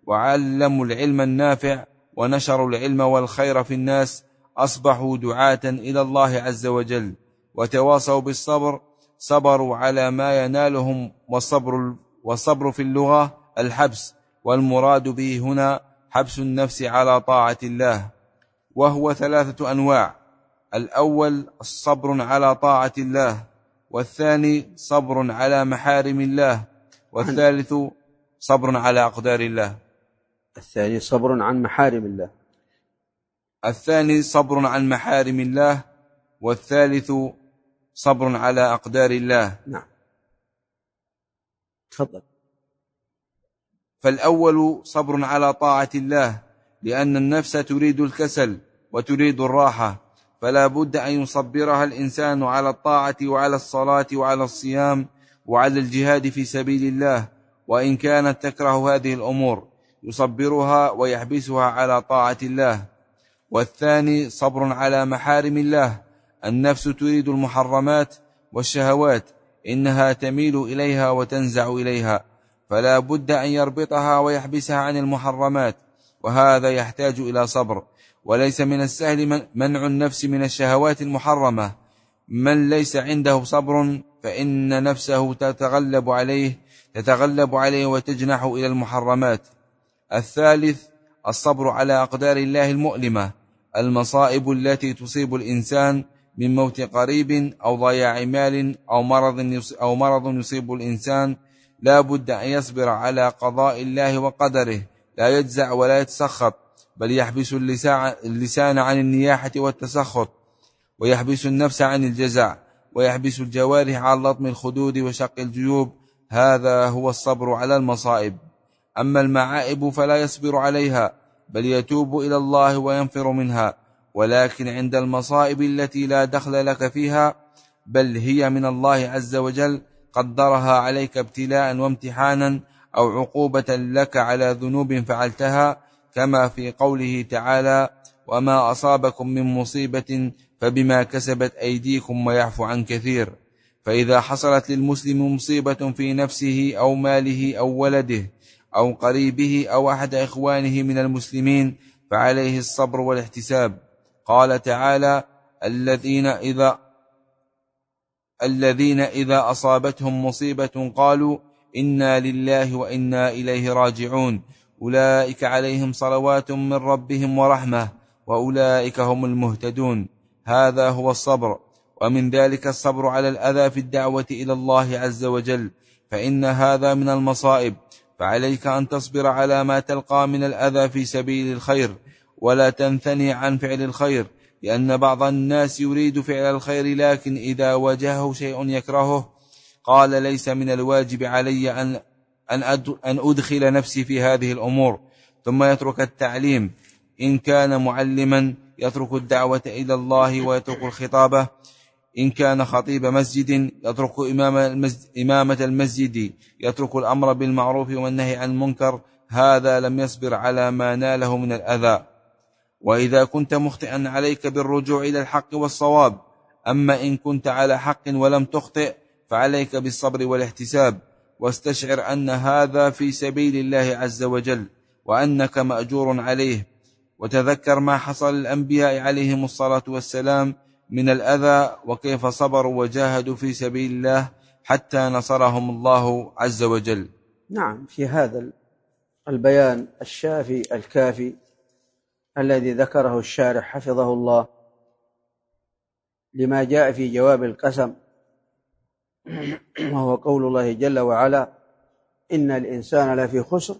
وعلموا العلم النافع ونشروا العلم والخير في الناس أصبحوا دعاة إلى الله عز وجل، وتواصوا بالصبر، صبروا على ما ينالهم. والصبر في اللغة الحبس، والمراد به هنا حبس النفس على طاعة الله، وهو 3 أنواع: الأول الصبر على طاعة الله، والثاني صبر على محارم الله، والثالث صبر على أقدار الله.
الثاني صبر عن محارم الله،
الثاني صبر عن محارم الله، والثالث صبر على أقدار الله.
نعم، تفضل.
فالأول صبر على طاعة الله، لأن النفس تريد الكسل وتريد الراحة، فلا بد أن يصبرها الإنسان على الطاعة وعلى الصلاة وعلى الصيام وعلى الجهاد في سبيل الله، وإن كانت تكره هذه الأمور يصبرها ويحبسها على طاعة الله. والثاني صبر على محارم الله، النفس تريد المحرمات والشهوات، إنها تميل إليها وتنزع إليها، فلا بد أن يربطها ويحبسها عن المحرمات، وهذا يحتاج إلى صبر. وليس من السهل منع النفس من الشهوات المحرمة. من ليس عنده صبر فإن نفسه تتغلب عليه وتجنح إلى المحرمات. الثالث الصبر على أقدار الله المؤلمة، المصائب التي تصيب الإنسان من موت قريب أو ضياع مال أو مرض يصيب الإنسان، لا بد أن يصبر على قضاء الله وقدره، لا يجزع ولا يتسخط، بل يحبس اللسان عن النياحة والتسخط، ويحبس النفس عن الجزع، ويحبس الجوارح عن لطم الخدود وشق الجيوب. هذا هو الصبر على المصائب. أما المعائب فلا يصبر عليها، بل يتوب إلى الله وينفر منها. ولكن عند المصائب التي لا دخل لك فيها، بل هي من الله عز وجل، قدرها عليك ابتلاء وامتحانا أو عقوبة لك على ذنوب فعلتها، كما في قوله تعالى: وما أصابكم من مصيبة فبما كسبت أيديكم ويعفو عن كثير. فإذا حصلت للمسلم مصيبة في نفسه أو ماله أو ولده أو قريبه أو أحد إخوانه من المسلمين، فعليه الصبر والاحتساب. قال تعالى: الذين إذا أصابتهم مصيبة قالوا إنا لله وإنا إليه راجعون، أولئك عليهم صلوات من ربهم ورحمة، وأولئك هم المهتدون. هذا هو الصبر. ومن ذلك الصبر على الأذى في الدعوة إلى الله عز وجل، فإن هذا من المصائب، فعليك أن تصبر على ما تلقى من الأذى في سبيل الخير، ولا تنثني عن فعل الخير، لأن بعض الناس يريد فعل الخير، لكن إذا واجهه شيء يكرهه قال: ليس من الواجب علي أن أدخل نفسي في هذه الأمور، ثم يترك التعليم. إن كان معلما يترك الدعوة إلى الله ويترك الخطابة، إن كان خطيب مسجد يترك إمامة المسجد، يترك الأمر بالمعروف والنهي عن المنكر. هذا لم يصبر على ما ناله من الأذى. وإذا كنت مخطئا عليك بالرجوع إلى الحق والصواب. أما إن كنت على حق ولم تخطئ فعليك بالصبر والاحتساب، واستشعر أن هذا في سبيل الله عز وجل، وأنك مأجور عليه. وتذكر ما حصل للأنبياء عليهم الصلاة والسلام من الأذى، وكيف صبروا وجاهدوا في سبيل الله حتى نصرهم الله عز وجل.
نعم، في هذا البيان الشافي الكافي الذي ذكره الشارح حفظه الله لما جاء في جواب القسم، وهو قول الله جل وعلا: إن الإنسان لفي خسر،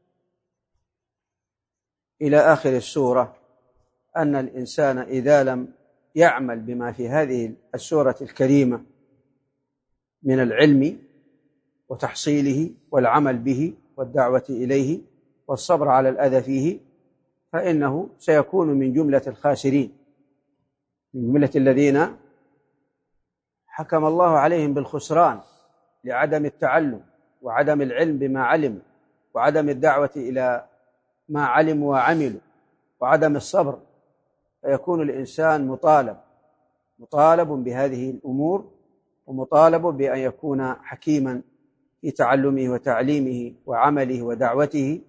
إلى آخر السورة، أن الإنسان إذا لم يعمل بما في هذه السورة الكريمة من العلم وتحصيله والعمل به والدعوة إليه والصبر على الأذى فيه، فإنه سيكون من جملة الخاسرين، من جملة الذين حكم الله عليهم بالخسران لعدم التعلم وعدم العلم بما علم، وعدم الدعوة إلى ما علموا وعملوا، وعدم الصبر. فيكون الإنسان مطالب بهذه الأمور، ومطالب بأن يكون حكيما في تعلمه وتعليمه وعمله ودعوته،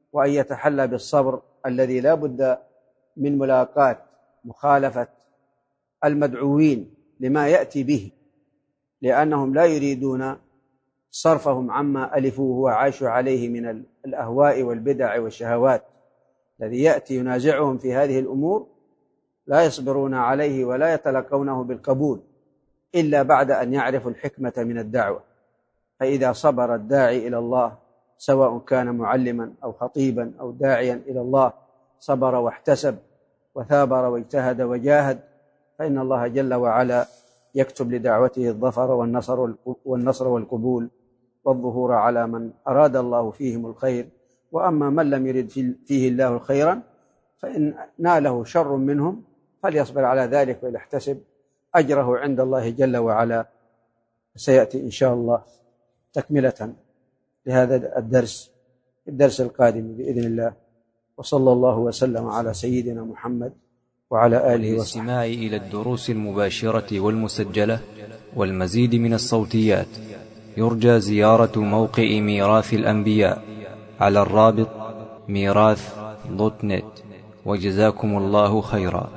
وأن يتحلى بالصبر الذي لا بد من ملاقاة مخالفة المدعوين لما يأتي به، لأنهم لا يريدون صرفهم عما ألفوه وعاشوا عليه من الأهواء والبدع والشهوات. الذي يأتي ينازعهم في هذه الأمور لا يصبرون عليه ولا يتلقونه بالقبول إلا بعد أن يعرفوا الحكمة من الدعوة. فإذا صبر الداعي إلى الله سواء كان معلما أو خطيبا أو داعيا إلى الله، صبر واحتسب وثابر واجتهد وجاهد، فإن الله جل وعلا يكتب لدعوته الظفر والنصر والقبول والظهور على من أراد الله فيهم الخير. وأما من لم يرد فيه الله خيرا فإن ناله شر منهم فليصبر على ذلك ويحتسب أجره عند الله جل وعلا. سيأتي إن شاء الله تكملة لهذا الدرس القادم بإذن الله. وصلى الله وسلم على سيدنا محمد وعلى آله وصحبه.
للاستماع إلى الدروس المباشرة والمسجلة والمزيد من الصوتيات يرجى زيارة موقع ميراث الأنبياء على الرابط ميراث.net. وجزاكم الله خيرا.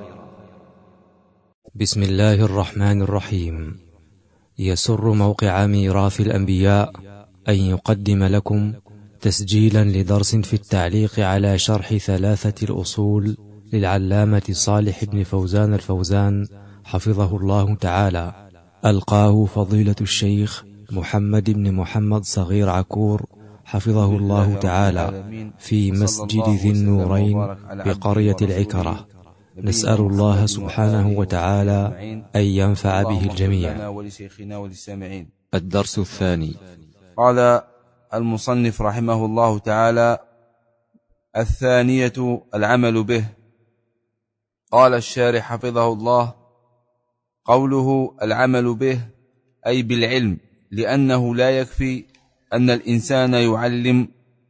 بسم الله الرحمن الرحيم. يسر موقع ميراث الأنبياء أن يقدم لكم تسجيلا لدرس في التعليق على شرح 3 الأصول للعلامة صالح بن فوزان الفوزان حفظه الله تعالى. ألقاه فضيلة الشيخ محمد بن محمد صغير عكور حفظه الله تعالى في مسجد ذي النورين بقرية العكرة. نسأل الله سبحانه وتعالى أن ينفع به الجميع. الدرس الثاني.
قال المصنف رحمه الله تعالى: الثانية العمل به. قال الشارح حفظه الله: قوله العمل به أي بالعلم، لأنه لا يكفي أن الإنسان يعلم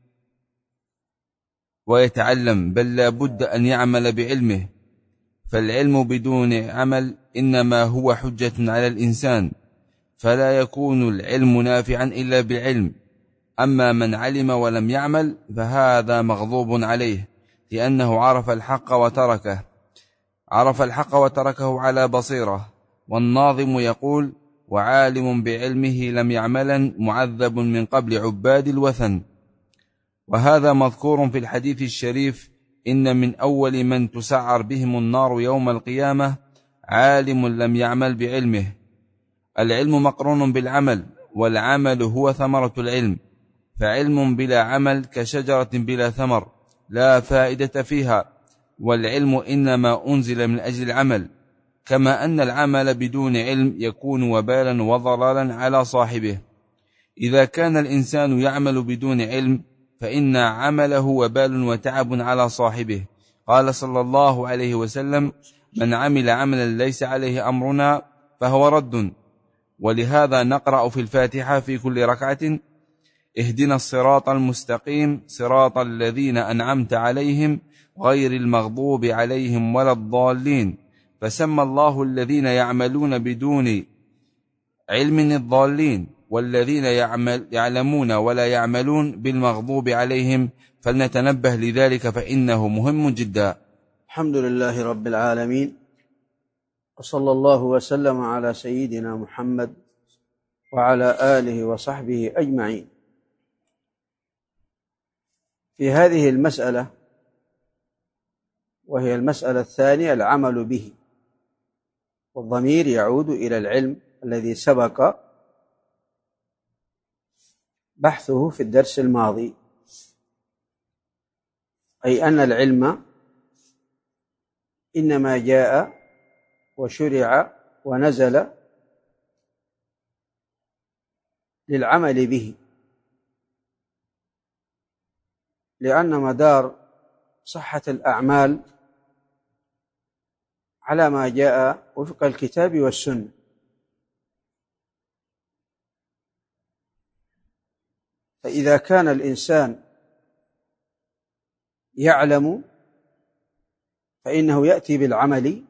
ويتعلم، بل لا بد أن يعمل بعلمه، فالعلم بدون عمل إنما هو حجة على الإنسان، فلا يكون العلم نافعا إلا بالعلم. أما من علم ولم يعمل فهذا مغضوب عليه، لأنه عرف الحق وتركه على بصيرة. والناظم يقول: وعالم بعلمه لم يعملا معذب من قبل عباد الوثن. وهذا مذكور في الحديث الشريف: إن من أول من تسعر بهم النار يوم القيامة عالم لم يعمل بعلمه. العلم مقرون بالعمل، والعمل هو ثمرة العلم، فعلم بلا عمل كشجرة بلا ثمر لا فائدة فيها، والعلم إنما أنزل من أجل العمل، كما أن العمل بدون علم يكون وبالا وضلالا على صاحبه. إذا كان الإنسان يعمل بدون علم فإن عمله وبال وتعب على صاحبه. قال صلى الله عليه وسلم: من عمل عملا ليس عليه أمرنا فهو رد. ولهذا نقرأ في الفاتحة في كل ركعة: اهدنا الصراط المستقيم صراط الذين أنعمت عليهم غير المغضوب عليهم ولا الضالين. فسمى الله الذين يعملون بدون علم الضالين، والذين يعلمون ولا يعملون بالمغضوب عليهم، فلنتنبه لذلك فإنه مهم جدا.
الحمد لله رب العالمين، وصلى الله وسلم على سيدنا محمد وعلى آله وصحبه أجمعين. في هذه المسألة، وهي المسألة الثانية، العمل به، والضمير يعود إلى العلم الذي سبق بحثه في الدرس الماضي، أي أن العلم إنما جاء وشرع ونزل للعمل به، لأن مدار صحة الأعمال على ما جاء وفق الكتاب والسنة. فإذا كان الإنسان يعلم فإنه يأتي بالعمل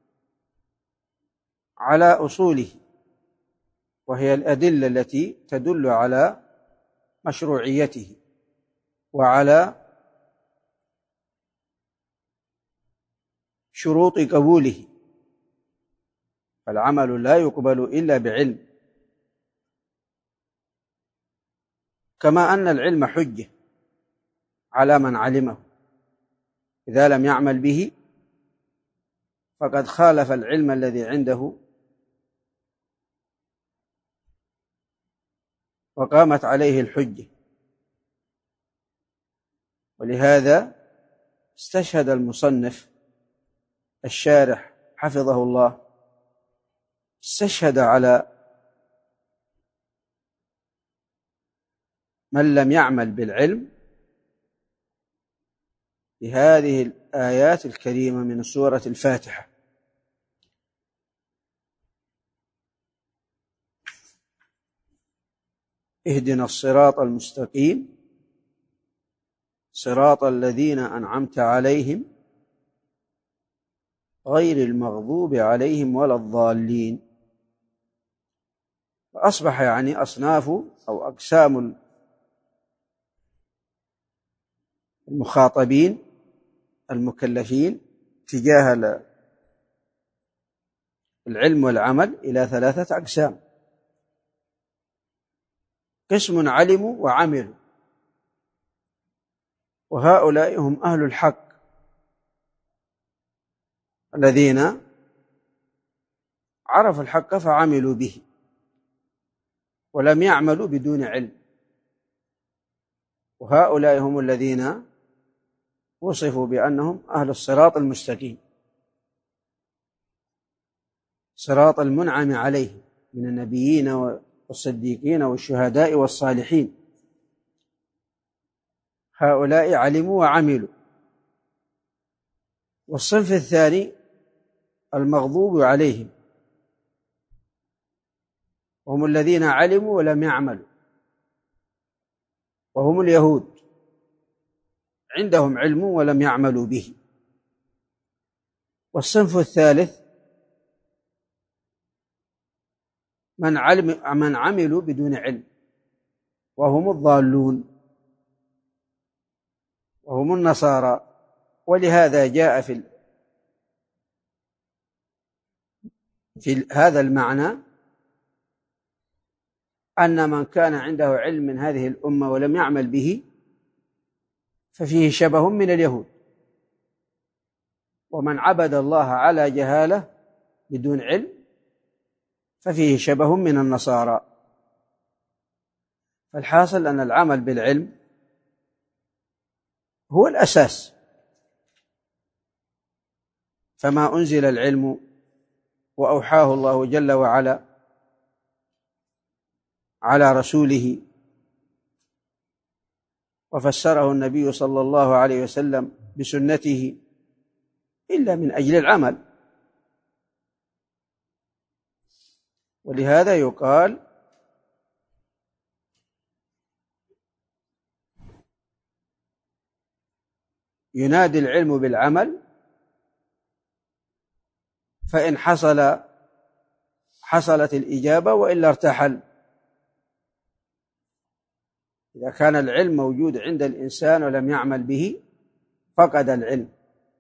على أصوله، وهي الأدلة التي تدل على مشروعيته وعلى شروط قبوله، فالعمل لا يقبل إلا بعلم، كما أن العلم حجة على من علمه، إذا لم يعمل به فقد خالف العلم الذي عنده وقامت عليه الحجة. ولهذا استشهد المصنف الشارح حفظه الله، استشهد على من لم يعمل بالعلم بهذه الآيات الكريمة من سورة الفاتحة: اهدنا الصراط المستقيم صراط الذين أنعمت عليهم غير المغضوب عليهم ولا الضالين. فأصبح يعني أصناف أو أقسام المخاطبين المكلفين تجاه العلم والعمل إلى 3 أقسام: قسم علموا وعملوا، وهؤلاء هم أهل الحق الذين عرفوا الحق فعملوا به ولم يعملوا بدون علم، وهؤلاء هم الذين وصفوا بأنهم أهل الصراط المستقيم، صراط المنعم عليه من النبيين والصديقين والشهداء والصالحين. هؤلاء علموا وعملوا. والصنف الثاني المغضوب عليهم، هم الذين علموا ولم يعملوا، وهم اليهود، عندهم علم ولم يعملوا به. والصنف الثالث من عملوا بدون علم، وهم الضالون، وهم النصارى. ولهذا جاء في هذا المعنى أن من كان عنده علم من هذه الأمة ولم يعمل به ففيه شبه من اليهود، ومن عبد الله على جهالة بدون علم ففيه شبه من النصارى. فالحاصل أن العمل بالعلم هو الأساس، فما أنزل العلم وأوحاه الله جل وعلا على رسوله وفسره النبي صلى الله عليه وسلم بسنته إلا من أجل العمل. ولهذا يقال ينادي العلم بالعمل، فإن حصلت الإجابة وإلا ارتحل. إذا كان العلم موجود عند الإنسان ولم يعمل به فقد العلم،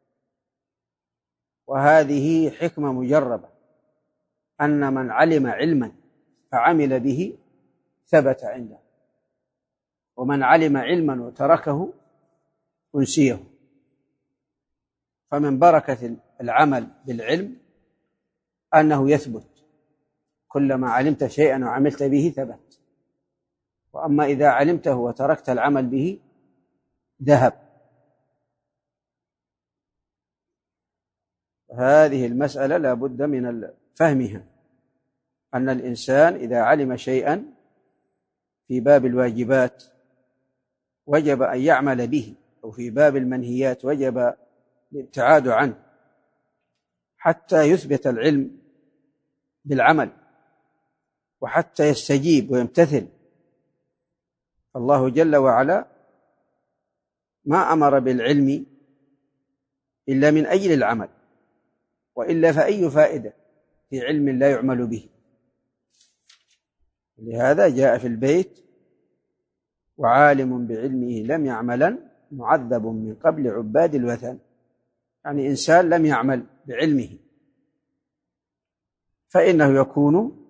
وهذه حكمة مجربة، أن من علم علما فعمل به ثبت عنده، ومن علم علما وتركه أنسيه. فمن بركة العمل بالعلم أنه يثبت، كلما علمت شيئا وعملت به ثبت. وأما إذا علمته وتركت العمل به ذهب. هذه المسألة لا بد من فهمها، أن الإنسان إذا علم شيئا في باب الواجبات وجب أن يعمل به، أو في باب المنهيات وجب الابتعاد عنه، حتى يثبت العلم بالعمل وحتى يستجيب ويمتثل. الله جل وعلا ما أمر بالعلم إلا من أجل العمل، وإلا فأي فائدة في علم لا يعمل به. لهذا جاء في البيت: وعالم بعلمه لم يعملا معذب من قبل عباد الوثن. يعني إنسان لم يعمل بعلمه، فإنه يكون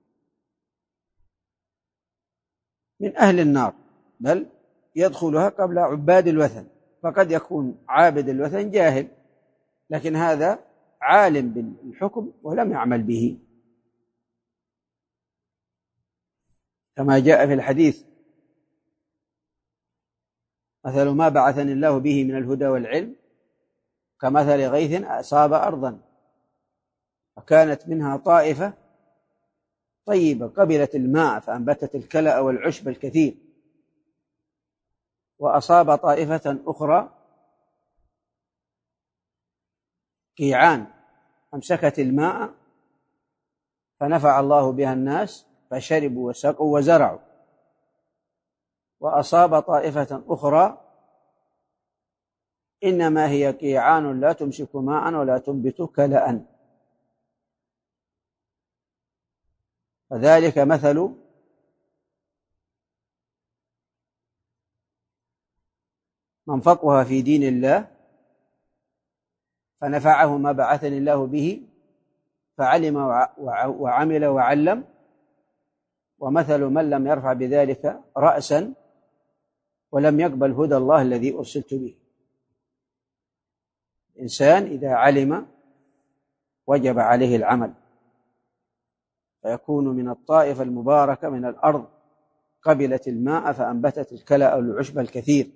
من أهل النار، بل يدخلها قبل عباد الوثن. فقد يكون عابد الوثن جاهل، لكن هذا عالم بالحكم ولم يعمل به، كما جاء في الحديث: مثل ما بعثني الله به من الهدى والعلم كمثل غيث أصاب أرضا فكانت منها طائفة طيبة قبلت الماء فأنبتت الكلأ والعشب الكثير، وأصاب طائفة أخرى قيعان أمسكت الماء فنفع الله بها الناس فشربوا وسقوا وزرعوا، وأصاب طائفة أخرى إنما هي قيعان لا تمسك ماء ولا تنبت كلأ. فذلك مثل من فقه في دين الله فنفعه ما بعثني الله به فعلم وعمل وعلم، ومثل من لم يرفع بذلك رأسا ولم يقبل هدى الله الذي أرسلت به. الإنسان إذا علم وجب عليه العمل، فيكون من الطائفة المباركة من الأرض قبلت الماء فأنبتت الكلأ والعشب الكثير.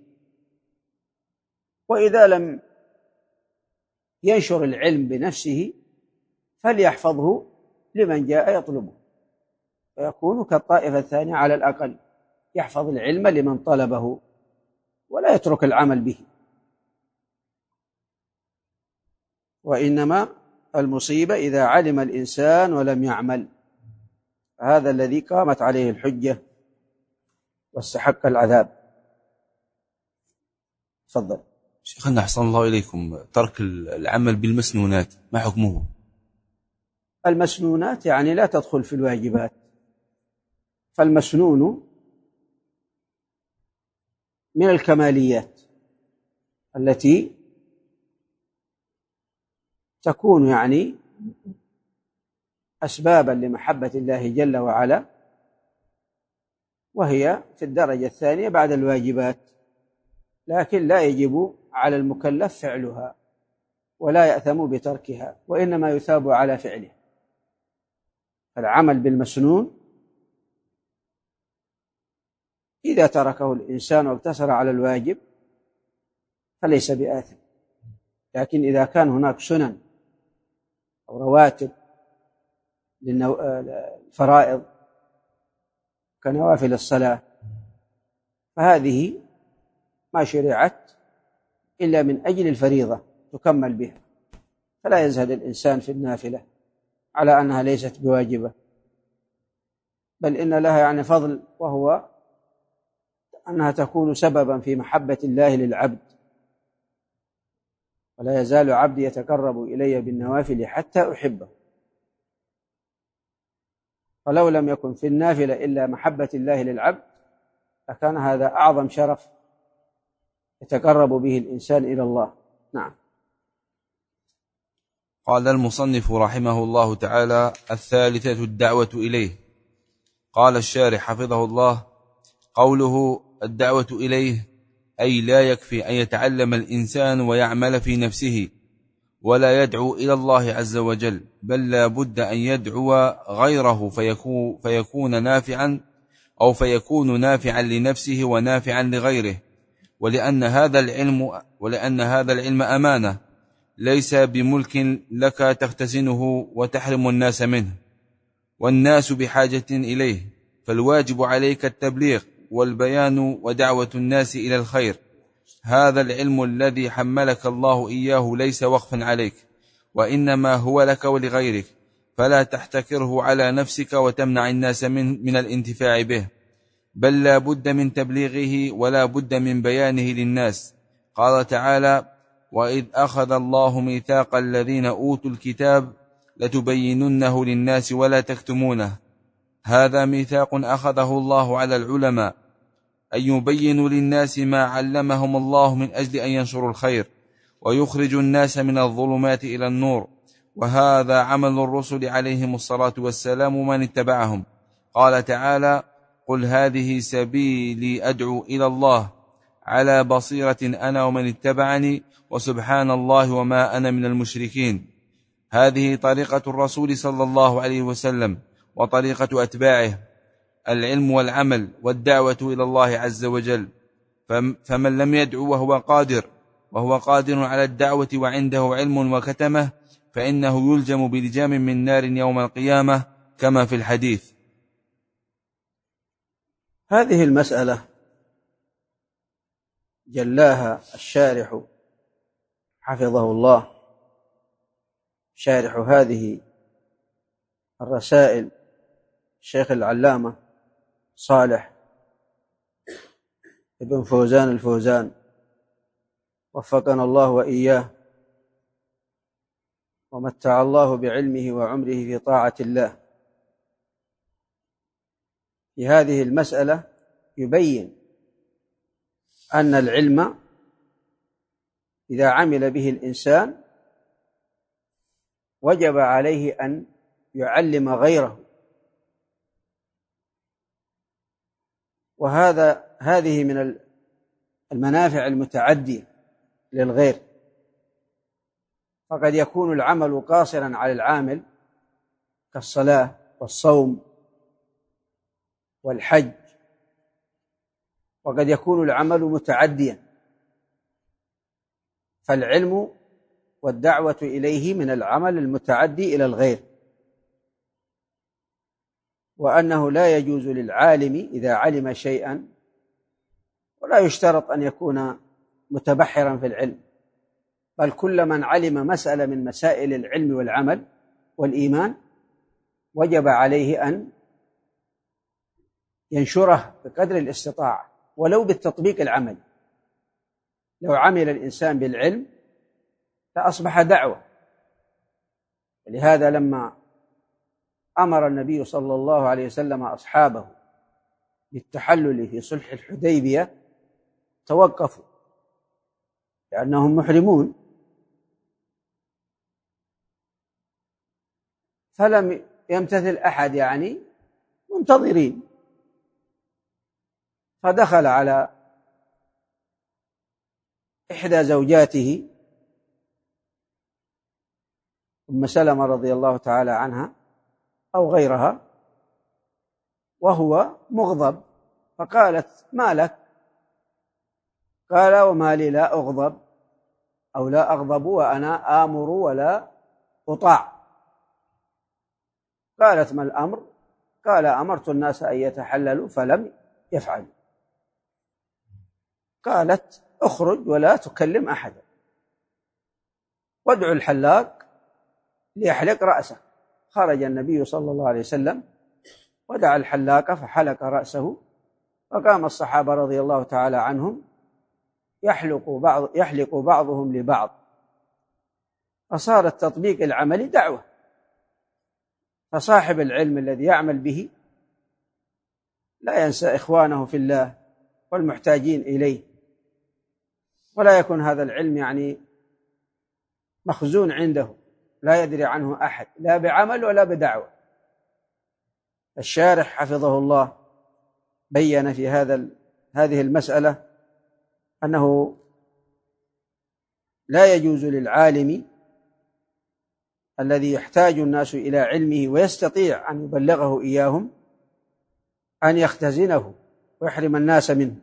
وإذا لم ينشر العلم بنفسه فليحفظه لمن جاء يطلبه، فيكون كالطائفة الثانية على الأقل، يحفظ العلم لمن طلبه ولا يترك العمل به. وإنما المصيبة إذا علم الإنسان ولم يعمل، هذا الذي قامت عليه الحجة واستحق العذاب. تفضل.
شيخنا أحسن الله إليكم، ترك العمل بالمسنونات ما حكمه؟
المسنونات يعني لا تدخل في الواجبات، فالمسنون من الكماليات التي تكون يعني أسبابا لمحبة الله جل وعلا، وهي في الدرجة الثانية بعد الواجبات، لكن لا يجب على المكلف فعلها ولا يأثم بتركها، وإنما يثاب على فعله. العمل بالمسنون إذا تركه الإنسان واقتصر على الواجب فليس بآثم، لكن إذا كان هناك سنن أو رواتب للفرائض كنوافل الصلاة فهذه ما شرعت إلا من أجل الفريضة تكمل بها، فلا يزهد الإنسان في النافلة على أنها ليست بواجبة، بل إن لها يعني فضل، وهو أنها تكون سببا في محبة الله للعبد. ولا يزال عبدي يتقرب إلي بالنوافل حتى أحبه. ولو لم يكن في النافلة إلا محبة الله للعبد فكان هذا أعظم شرف يتقرب به الإنسان إلى الله. نعم.
قال المصنف رحمه الله تعالى: الثالثة الدعوة إليه. قال الشارح حفظه الله: قوله الدعوة إليه أي لا يكفي أن يتعلم الإنسان ويعمل في نفسه ولا يدعو إلى الله عز وجل، بل لا بد أن يدعو غيره فيكون نافعا، أو فيكون نافعا لنفسه ونافعا لغيره. ولأن هذا العلم أمانة ليس بملك لك تختزنه وتحرم الناس منه، والناس بحاجة إليه، فالواجب عليك التبليغ والبيان ودعوة الناس إلى الخير. هذا العلم الذي حملك الله إياه ليس وقفا عليك، وإنما هو لك ولغيرك، فلا تحتكره على نفسك وتمنع الناس من الانتفاع به، بل لا بد من تبليغه ولا بد من بيانه للناس. قال تعالى: وإذ أخذ الله ميثاق الذين أوتوا الكتاب لتبيننه للناس ولا تكتمونه. هذا ميثاق أخذه الله على العلماء أن يبينوا للناس ما علمهم الله من أجل أن ينشروا الخير، ويخرج الناس من الظلمات إلى النور، وهذا عمل الرسل عليهم الصلاة والسلام من اتبعهم. قال تعالى: قل هذه سبيلي أدعو إلى الله على بصيرة أنا ومن اتبعني وسبحان الله وما أنا من المشركين. هذه طريقة الرسول صلى الله عليه وسلم وطريقة أتباعه، العلم والعمل والدعوة إلى الله عز وجل. فمن لم يدعو وهو قادر على الدعوة وعنده علم وكتمه، فإنه يلجم بلجام من نار يوم القيامة كما في الحديث.
هذه المسألة جلاها الشارح حفظه الله، شارح هذه الرسائل الشيخ العلامة صالح ابن فوزان الفوزان، وفقنا الله وإياه، ومتع الله بعلمه وعمره في طاعة الله. في هذه المسألة يبين أن العلم إذا عمل به الإنسان وجب عليه أن يعلم غيره، هذه من المنافع المتعدية للغير. فقد يكون العمل قاصرا على العامل كالصلاة والصوم والحج، وقد يكون العمل متعديا، فالعلم والدعوة إليه من العمل المتعدي إلى الغير. وأنه لا يجوز للعالم إذا علم شيئا، ولا يشترط أن يكون متبحرا في العلم، بل كل من علم مسألة من مسائل العلم والعمل والإيمان وجب عليه أن ينشره بقدر الاستطاعة ولو بالتطبيق العملي. لو عمل الإنسان بالعلم فأصبح دعوة. ولهذا لما أمر النبي صلى الله عليه وسلم أصحابه بالتحلل في صلح الحديبية توقفوا لأنهم محرمون، فلم يمتثل أحد، يعني منتظرين. فدخل على إحدى زوجاته أم سلمة رضي الله تعالى عنها أو غيرها وهو مغضب، فقالت: ما لك؟ قال: وما لي لا أغضب أو لا أغضب وأنا آمر ولا أطاع. قالت: ما الأمر؟ قال: أمرت الناس أن يتحللوا فلم يفعلوا. قالت: اخرج ولا تكلم أحدا، وادعو الحلاق ليحلق رأسه. خرج النبي صلى الله عليه وسلم ودعا الحلاق فحلق رأسه، فقام الصحابة رضي الله تعالى عنهم يحلق بعضهم لبعض، فصار التطبيق العملي دعوة. فصاحب العلم الذي يعمل به لا ينسى إخوانه في الله والمحتاجين إليه، ولا يكون هذا العلم يعني مخزون عنده لا يدري عنه أحد، لا بعمل ولا بدعوة. الشارح حفظه الله بين في هذه المسألة أنه لا يجوز للعالم الذي يحتاج الناس إلى علمه ويستطيع أن يبلغه إياهم أن يختزنه ويحرم الناس منه.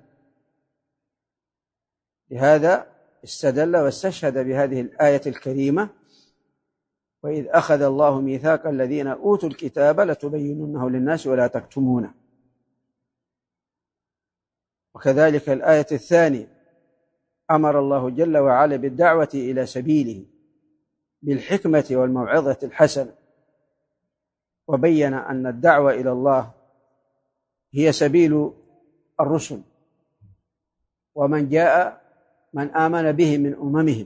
لهذا استدل واستشهد بهذه الآية الكريمة: وإذ أخذ الله ميثاق الذين أوتوا الكتاب لتبيننه للناس ولا تكتمونه. وكذلك الآية الثانية: أمر الله جل وعلا بالدعوة إلى سبيله بالحكمة والموعظة الحسنة، وبين أن الدعوة إلى الله هي سبيل الرسل من آمن به من أممهم.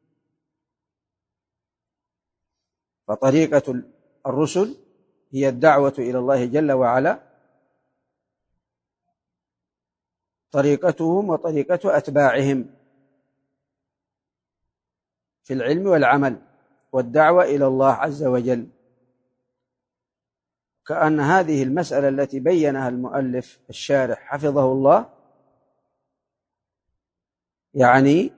فطريقة الرسل هي الدعوة إلى الله جل وعلا، طريقتهم وطريقة أتباعهم. في العلم والعمل والدعوة إلى الله عز وجل. كأن هذه المسألة التي بينها المؤلف الشارح حفظه الله يعني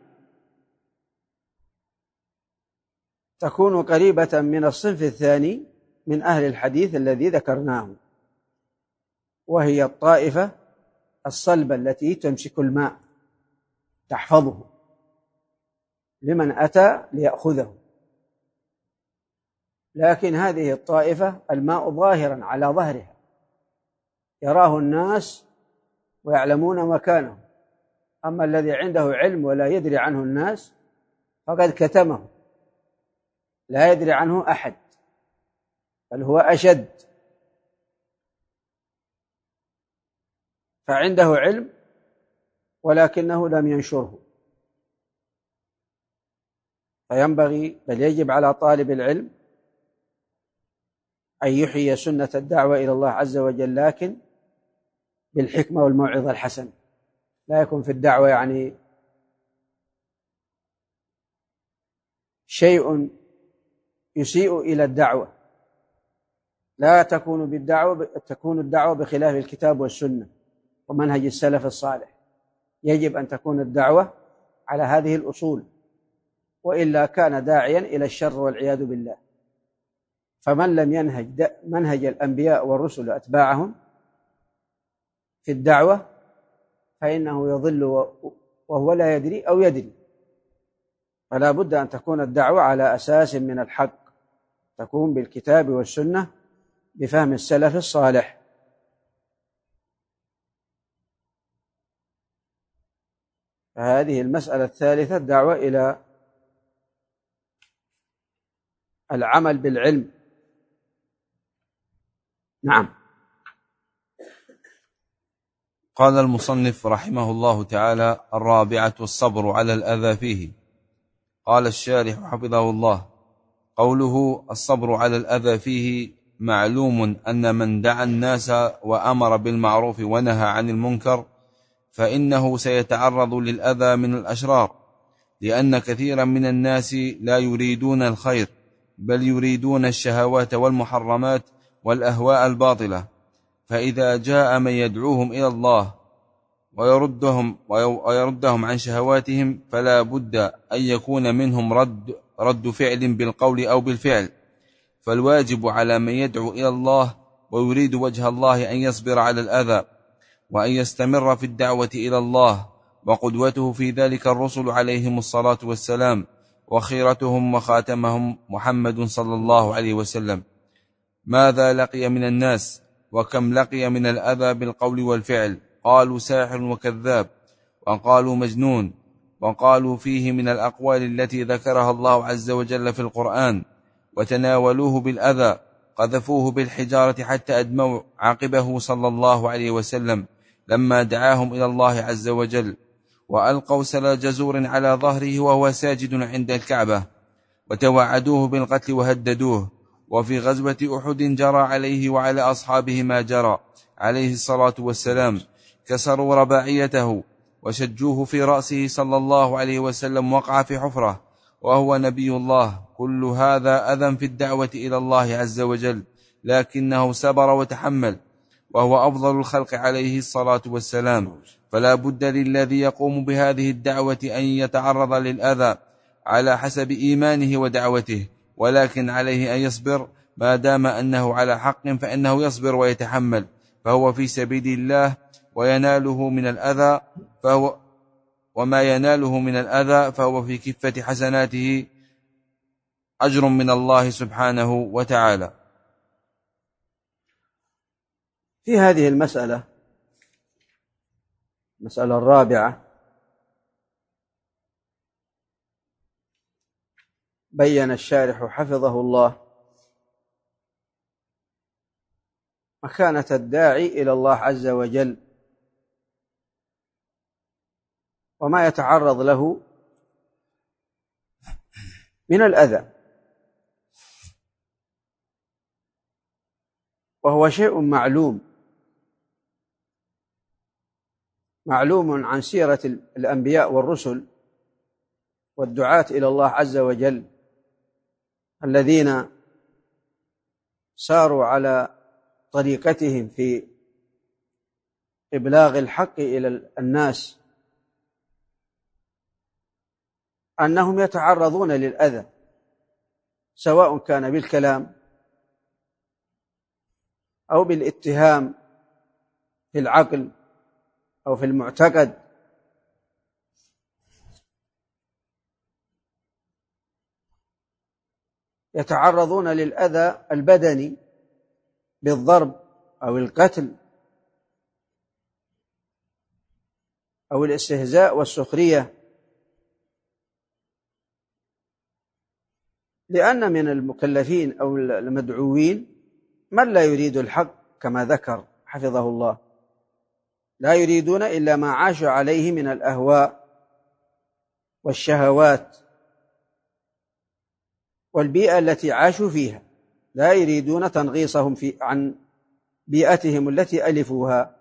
تكون قريبة من الصنف الثاني من أهل الحديث الذي ذكرناه، وهي الطائفة الصلبة التي تمسك الماء تحفظه لمن أتى ليأخذه. لكن هذه الطائفة الماء ظاهرا على ظهرها يراه الناس ويعلمون مكانه، أما الذي عنده علم ولا يدري عنه الناس فقد كتمه، لا يدري عنه أحد، بل هو أشد، فعنده علم ولكنه لم ينشره. فينبغي بل يجب على طالب العلم أن يحيي سنة الدعوة إلى الله عز وجل، لكن بالحكمة والموعظة الحسنة. لا يكون في الدعوة يعني شيء يسيء إلى الدعوة، لا تكون الدعوة بخلاف الكتاب والسنة ومنهج السلف الصالح. يجب أن تكون الدعوة على هذه الأصول، وإلا كان داعيا إلى الشر والعياذ بالله. فمن لم ينهج منهج الأنبياء والرسل وأتباعهم في الدعوة فإنه يضل وهو لا يدري أو يدري. فلا بد أن تكون الدعوة على أساس من الحق، تكون بالكتاب والسنة بفهم السلف الصالح. فهذه المسألة الثالثة الدعوة إلى العمل بالعلم. نعم.
قال المصنف رحمه الله تعالى: الرابعة الصبر على الأذى فيه. قال الشارح حفظه الله: قوله الصبر على الأذى فيه معلوم أن من دعا الناس وأمر بالمعروف ونهى عن المنكر فإنه سيتعرض للأذى من الأشرار، لأن كثيرا من الناس لا يريدون الخير، بل يريدون الشهوات والمحرمات والأهواء الباطلة. فإذا جاء من يدعوهم إلى الله ويردهم عن شهواتهم فلا بد أن يكون منهم رد فعل بالقول أو بالفعل. فالواجب على من يدعو إلى الله ويريد وجه الله أن يصبر على الأذى وأن يستمر في الدعوة إلى الله، وقدوته في ذلك الرسل عليهم الصلاة والسلام، وخيرتهم وخاتمهم محمد صلى الله عليه وسلم. ماذا لقي من الناس وكم لقي من الأذى بالقول والفعل؟ قالوا ساحر وكذاب، وقالوا مجنون، وقالوا فيه من الأقوال التي ذكرها الله عز وجل في القرآن، وتناولوه بالأذى، قذفوه بالحجارة حتى أدموا عقبه صلى الله عليه وسلم لما دعاهم إلى الله عز وجل، وألقوا سلا جزور على ظهره وهو ساجد عند الكعبة، وتوعدوه بالقتل وهددوه. وفي غزوة أحد جرى عليه وعلى أصحابه ما جرى عليه الصلاة والسلام، كسروا رباعيته وشجوه في رأسه صلى الله عليه وسلم، وقع في حفرة وهو نبي الله. كل هذا أذى في الدعوة إلى الله عز وجل، لكنه صبر وتحمل، وهو أفضل الخلق عليه الصلاة والسلام. فلا بد للذي يقوم بهذه الدعوة أن يتعرض للأذى على حسب إيمانه ودعوته، ولكن عليه أن يصبر ما دام أنه على حق، فإنه يصبر ويتحمل، فهو في سبيل الله، ويناله من الأذى وما يناله من الأذى فهو في كفة حسناته أجر من الله سبحانه وتعالى.
في هذه المسألة الرابعة بين الشارح حفظه الله مكانة الداعي إلى الله عز وجل وما يتعرض له من الأذى، وهو شيء معلوم عن سيرة الأنبياء والرسل والدعاة إلى الله عز وجل الذين ساروا على طريقتهم في إبلاغ الحق إلى الناس أنهم يتعرضون للأذى، سواء كان بالكلام أو بالاتهام في العقل أو في المعتقد، يتعرضون للأذى البدني بالضرب أو القتل أو الاستهزاء والسخرية، لأن من المكلفين أو المدعوين من لا يريد الحق كما ذكر حفظه الله، لا يريدون إلا ما عاشوا عليه من الأهواء والشهوات والبيئة التي عاشوا فيها، لا يريدون تنغيصهم عن بيئتهم التي ألفوها.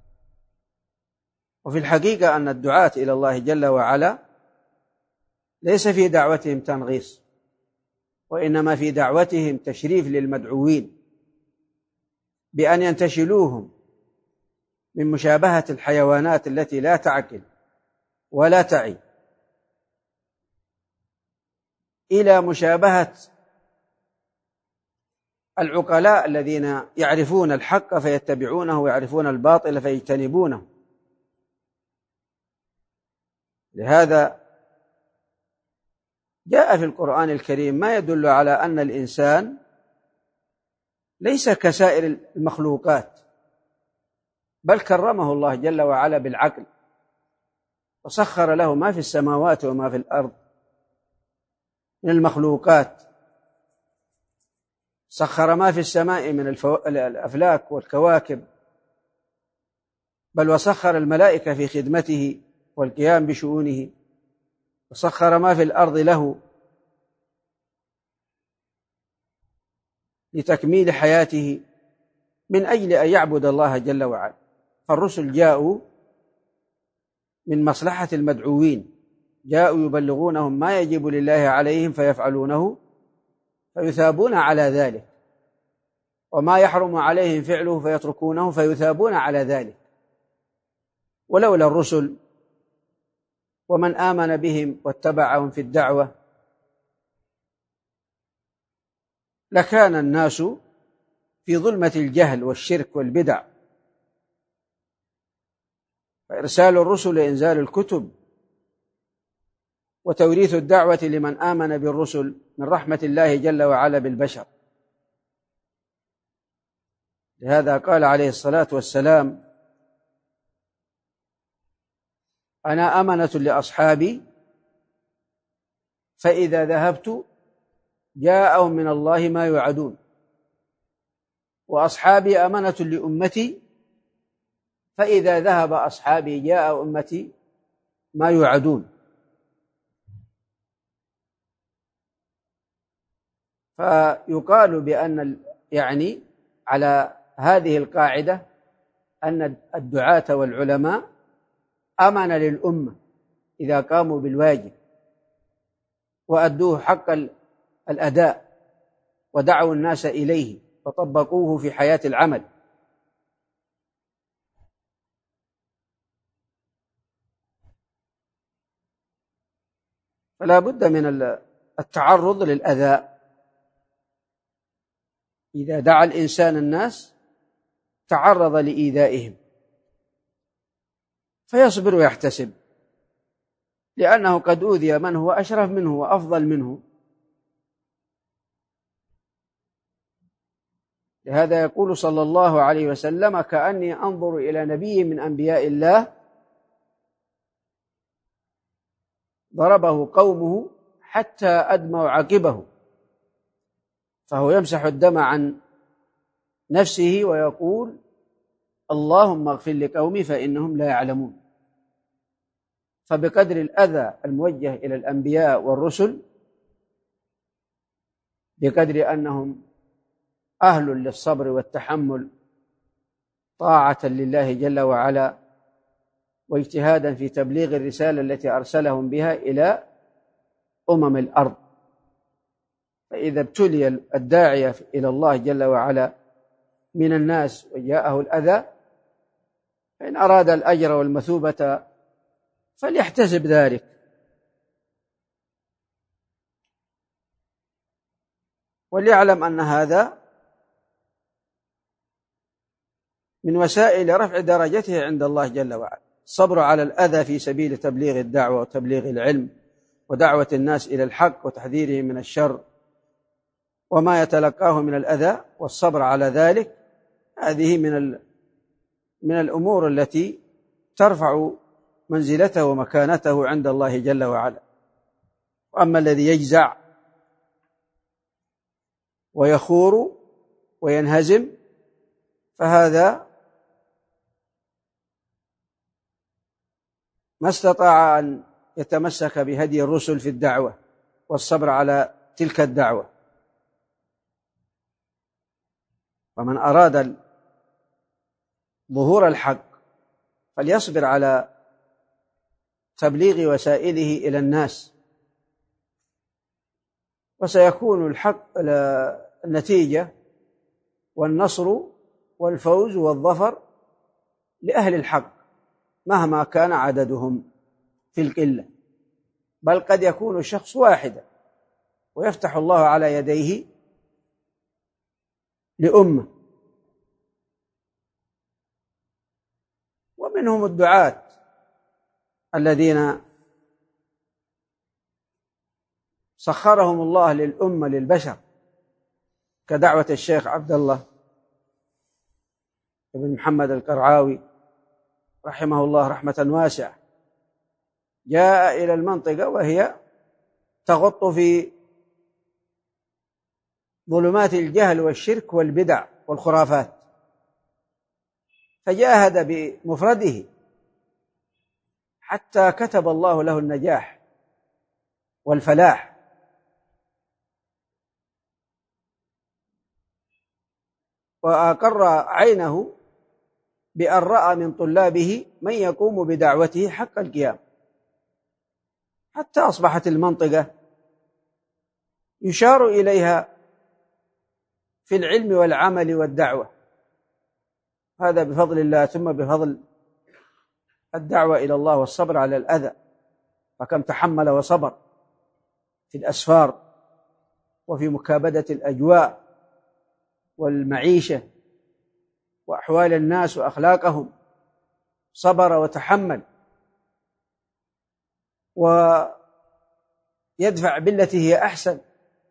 وفي الحقيقة أن الدعاة إلى الله جل وعلا ليس في دعوتهم تنغيص، وإنما في دعوتهم تشريف للمدعوين بأن ينتشلوهم من مشابهة الحيوانات التي لا تعقل ولا تعي إلى مشابهة العقلاء الذين يعرفون الحق فيتبعونه ويعرفون الباطل فيجتنبونه. لهذا جاء في القرآن الكريم ما يدل على أن الإنسان ليس كسائر المخلوقات، بل كرمه الله جل وعلا بالعقل، وسخر له ما في السماوات وما في الأرض من المخلوقات، سخر ما في السماء من الأفلاك والكواكب، بل وسخر الملائكة في خدمته والقيام بشؤونه، وسخر ما في الأرض له لتكميل حياته من أجل أن يعبد الله جل وعلا. فالرسل جاءوا من مصلحة المدعوين، جاءوا يبلغونهم ما يجب لله عليهم فيفعلونه فيثابون على ذلك، وما يحرم عليهم فعله فيتركونه فيثابون على ذلك. ولولا الرسل ومن آمن بهم واتبعهم في الدعوة لكان الناس في ظلمة الجهل والشرك والبدع. فإرسال الرسل إنزال الكتب وتوريث الدعوة لمن آمن بالرسل من رحمة الله جل وعلا بالبشر. لهذا قال عليه الصلاة والسلام: أنا أمنة لأصحابي، فإذا ذهبت جاءهم من الله ما يوعدون، وأصحابي أمنة لأمتي، فإذا ذهب أصحابي جاء أمتي ما يوعدون. فيقال بأن يعني على هذه القاعدة أن الدعاة والعلماء أمن للأمة إذا قاموا بالواجب وأدوه حق الأداء ودعوا الناس إليه وطبقوه في حياة العمل. فلا بد من التعرض للأذى. إذا دعا الإنسان الناس تعرض لإيذائهم فيصبر ويحتسب، لأنه قد أوذي من هو أشرف منه وأفضل منه. لهذا يقول صلى الله عليه وسلم: كأني أنظر إلى نبي من أنبياء الله ضربه قومه حتى أدموا عقبه، فهو يمسح الدم عن نفسه ويقول: اللهم اغفر لقومي فإنهم لا يعلمون. فبقدر الأذى الموجه إلى الأنبياء والرسل بقدر أنهم أهل للصبر والتحمل طاعة لله جل وعلا واجتهادا في تبليغ الرسالة التي أرسلهم بها إلى الأرض. فإذا ابتلي الداعية إلى الله جل وعلا من الناس وجاءه الأذى، فإن أراد الأجر والمثوبة فليحتسب ذلك، وليعلم أن هذا من وسائل رفع درجته عند الله جل وعلا، الصبر على الأذى في سبيل تبليغ الدعوة وتبليغ العلم ودعوة الناس إلى الحق وتحذيرهم من الشر وما يتلقاه من الأذى، والصبر على ذلك هذه من الأمور التي ترفع منزلته ومكانته عند الله جل وعلا. وأما الذي يجزع ويخور وينهزم فهذا ما استطاع أن يتمسك بهدي الرسل في الدعوة والصبر على تلك الدعوة. ومن أراد ظهور الحق فليصبر على تبليغ وسائله إلى الناس، وسيكون الحق النتيجة والنصر والفوز والظفر لأهل الحق مهما كان عددهم في القلة، بل قد يكون الشخص واحدا ويفتح الله على يديه لأمة. ومنهم الدعاة الذين سخرهم الله للأمة للبشر كدعوة الشيخ عبد الله بن محمد القرعاوي رحمه الله رحمة واسعة، جاء إلى المنطقة وهي تغط في ظلمات الجهل والشرك والبدع والخرافات، فجاهد بمفرده حتى كتب الله له النجاح والفلاح. وأقر عينه بأن رأى من طلابه من يقوم بدعوته حق القيام، حتى أصبحت المنطقة يشار إليها في العلم والعمل والدعوة، هذا بفضل الله ثم بفضل الدعوة إلى الله والصبر على الأذى. فكم تحمل وصبر في الأسفار وفي مكابدة الأجواء والمعيشة وأحوال الناس وأخلاقهم، صبر وتحمل ويدفع بالتي هي أحسن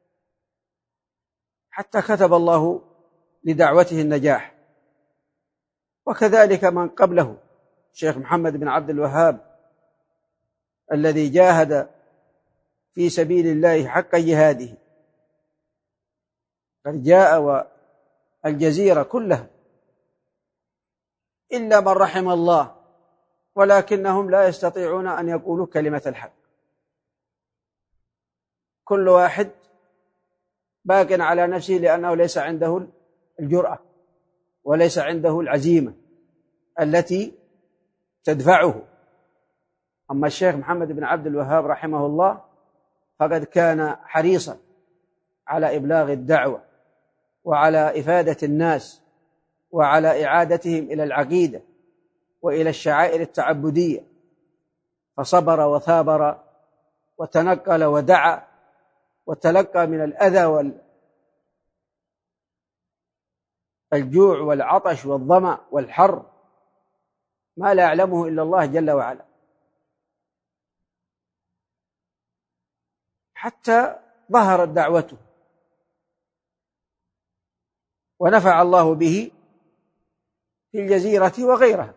حتى كتب الله لدعوته النجاح. وكذلك من قبله الشيخ محمد بن عبد الوهاب الذي جاهد في سبيل الله حق جهاده، قد جاء والجزيرة كلها إلا من رحم الله، ولكنهم لا يستطيعون أن يقولوا كلمة الحق، كل واحد باق على نفسه لأنه ليس عنده الجرأة وليس عنده العزيمة التي تدفعه. أما الشيخ محمد بن عبد الوهاب رحمه الله فقد كان حريصا على إبلاغ الدعوة وعلى إفادة الناس وعلى إعادتهم إلى العقيدة وإلى الشعائر التعبدية، فصبر وثابر وتنقل ودعا وتلقى من الأذى والجوع والعطش والظمأ والحر ما لا يعلمه إلا الله جل وعلا، حتى ظهرت دعوته ونفع الله به في الجزيرة وغيرها.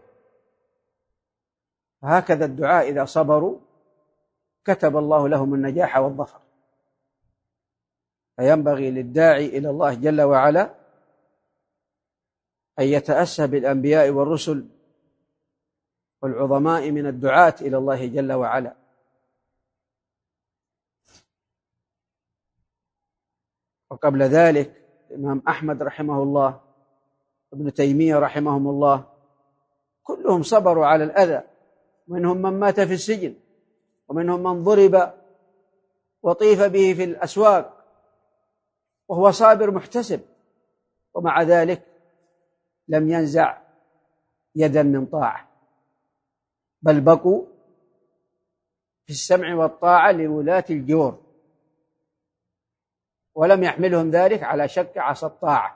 هكذا الدعاء إذا صبروا كتب الله لهم النجاح والظفر. فينبغي للداعي إلى الله جل وعلا أن يتأسى بالأنبياء والرسل والعظماء من الدعاة إلى الله جل وعلا. وقبل ذلك الإمام أحمد رحمه الله ابن تيمية رحمهم الله كلهم صبروا على الأذى، منهم من مات في السجن ومنهم من ضرب وطيف به في الأسواق وهو صابر محتسب، ومع ذلك لم ينزع يدا من طاعة، بل بقوا في السمع والطاعة لولاة الجور، ولم يحملهم ذلك على شك عصى الطاعة.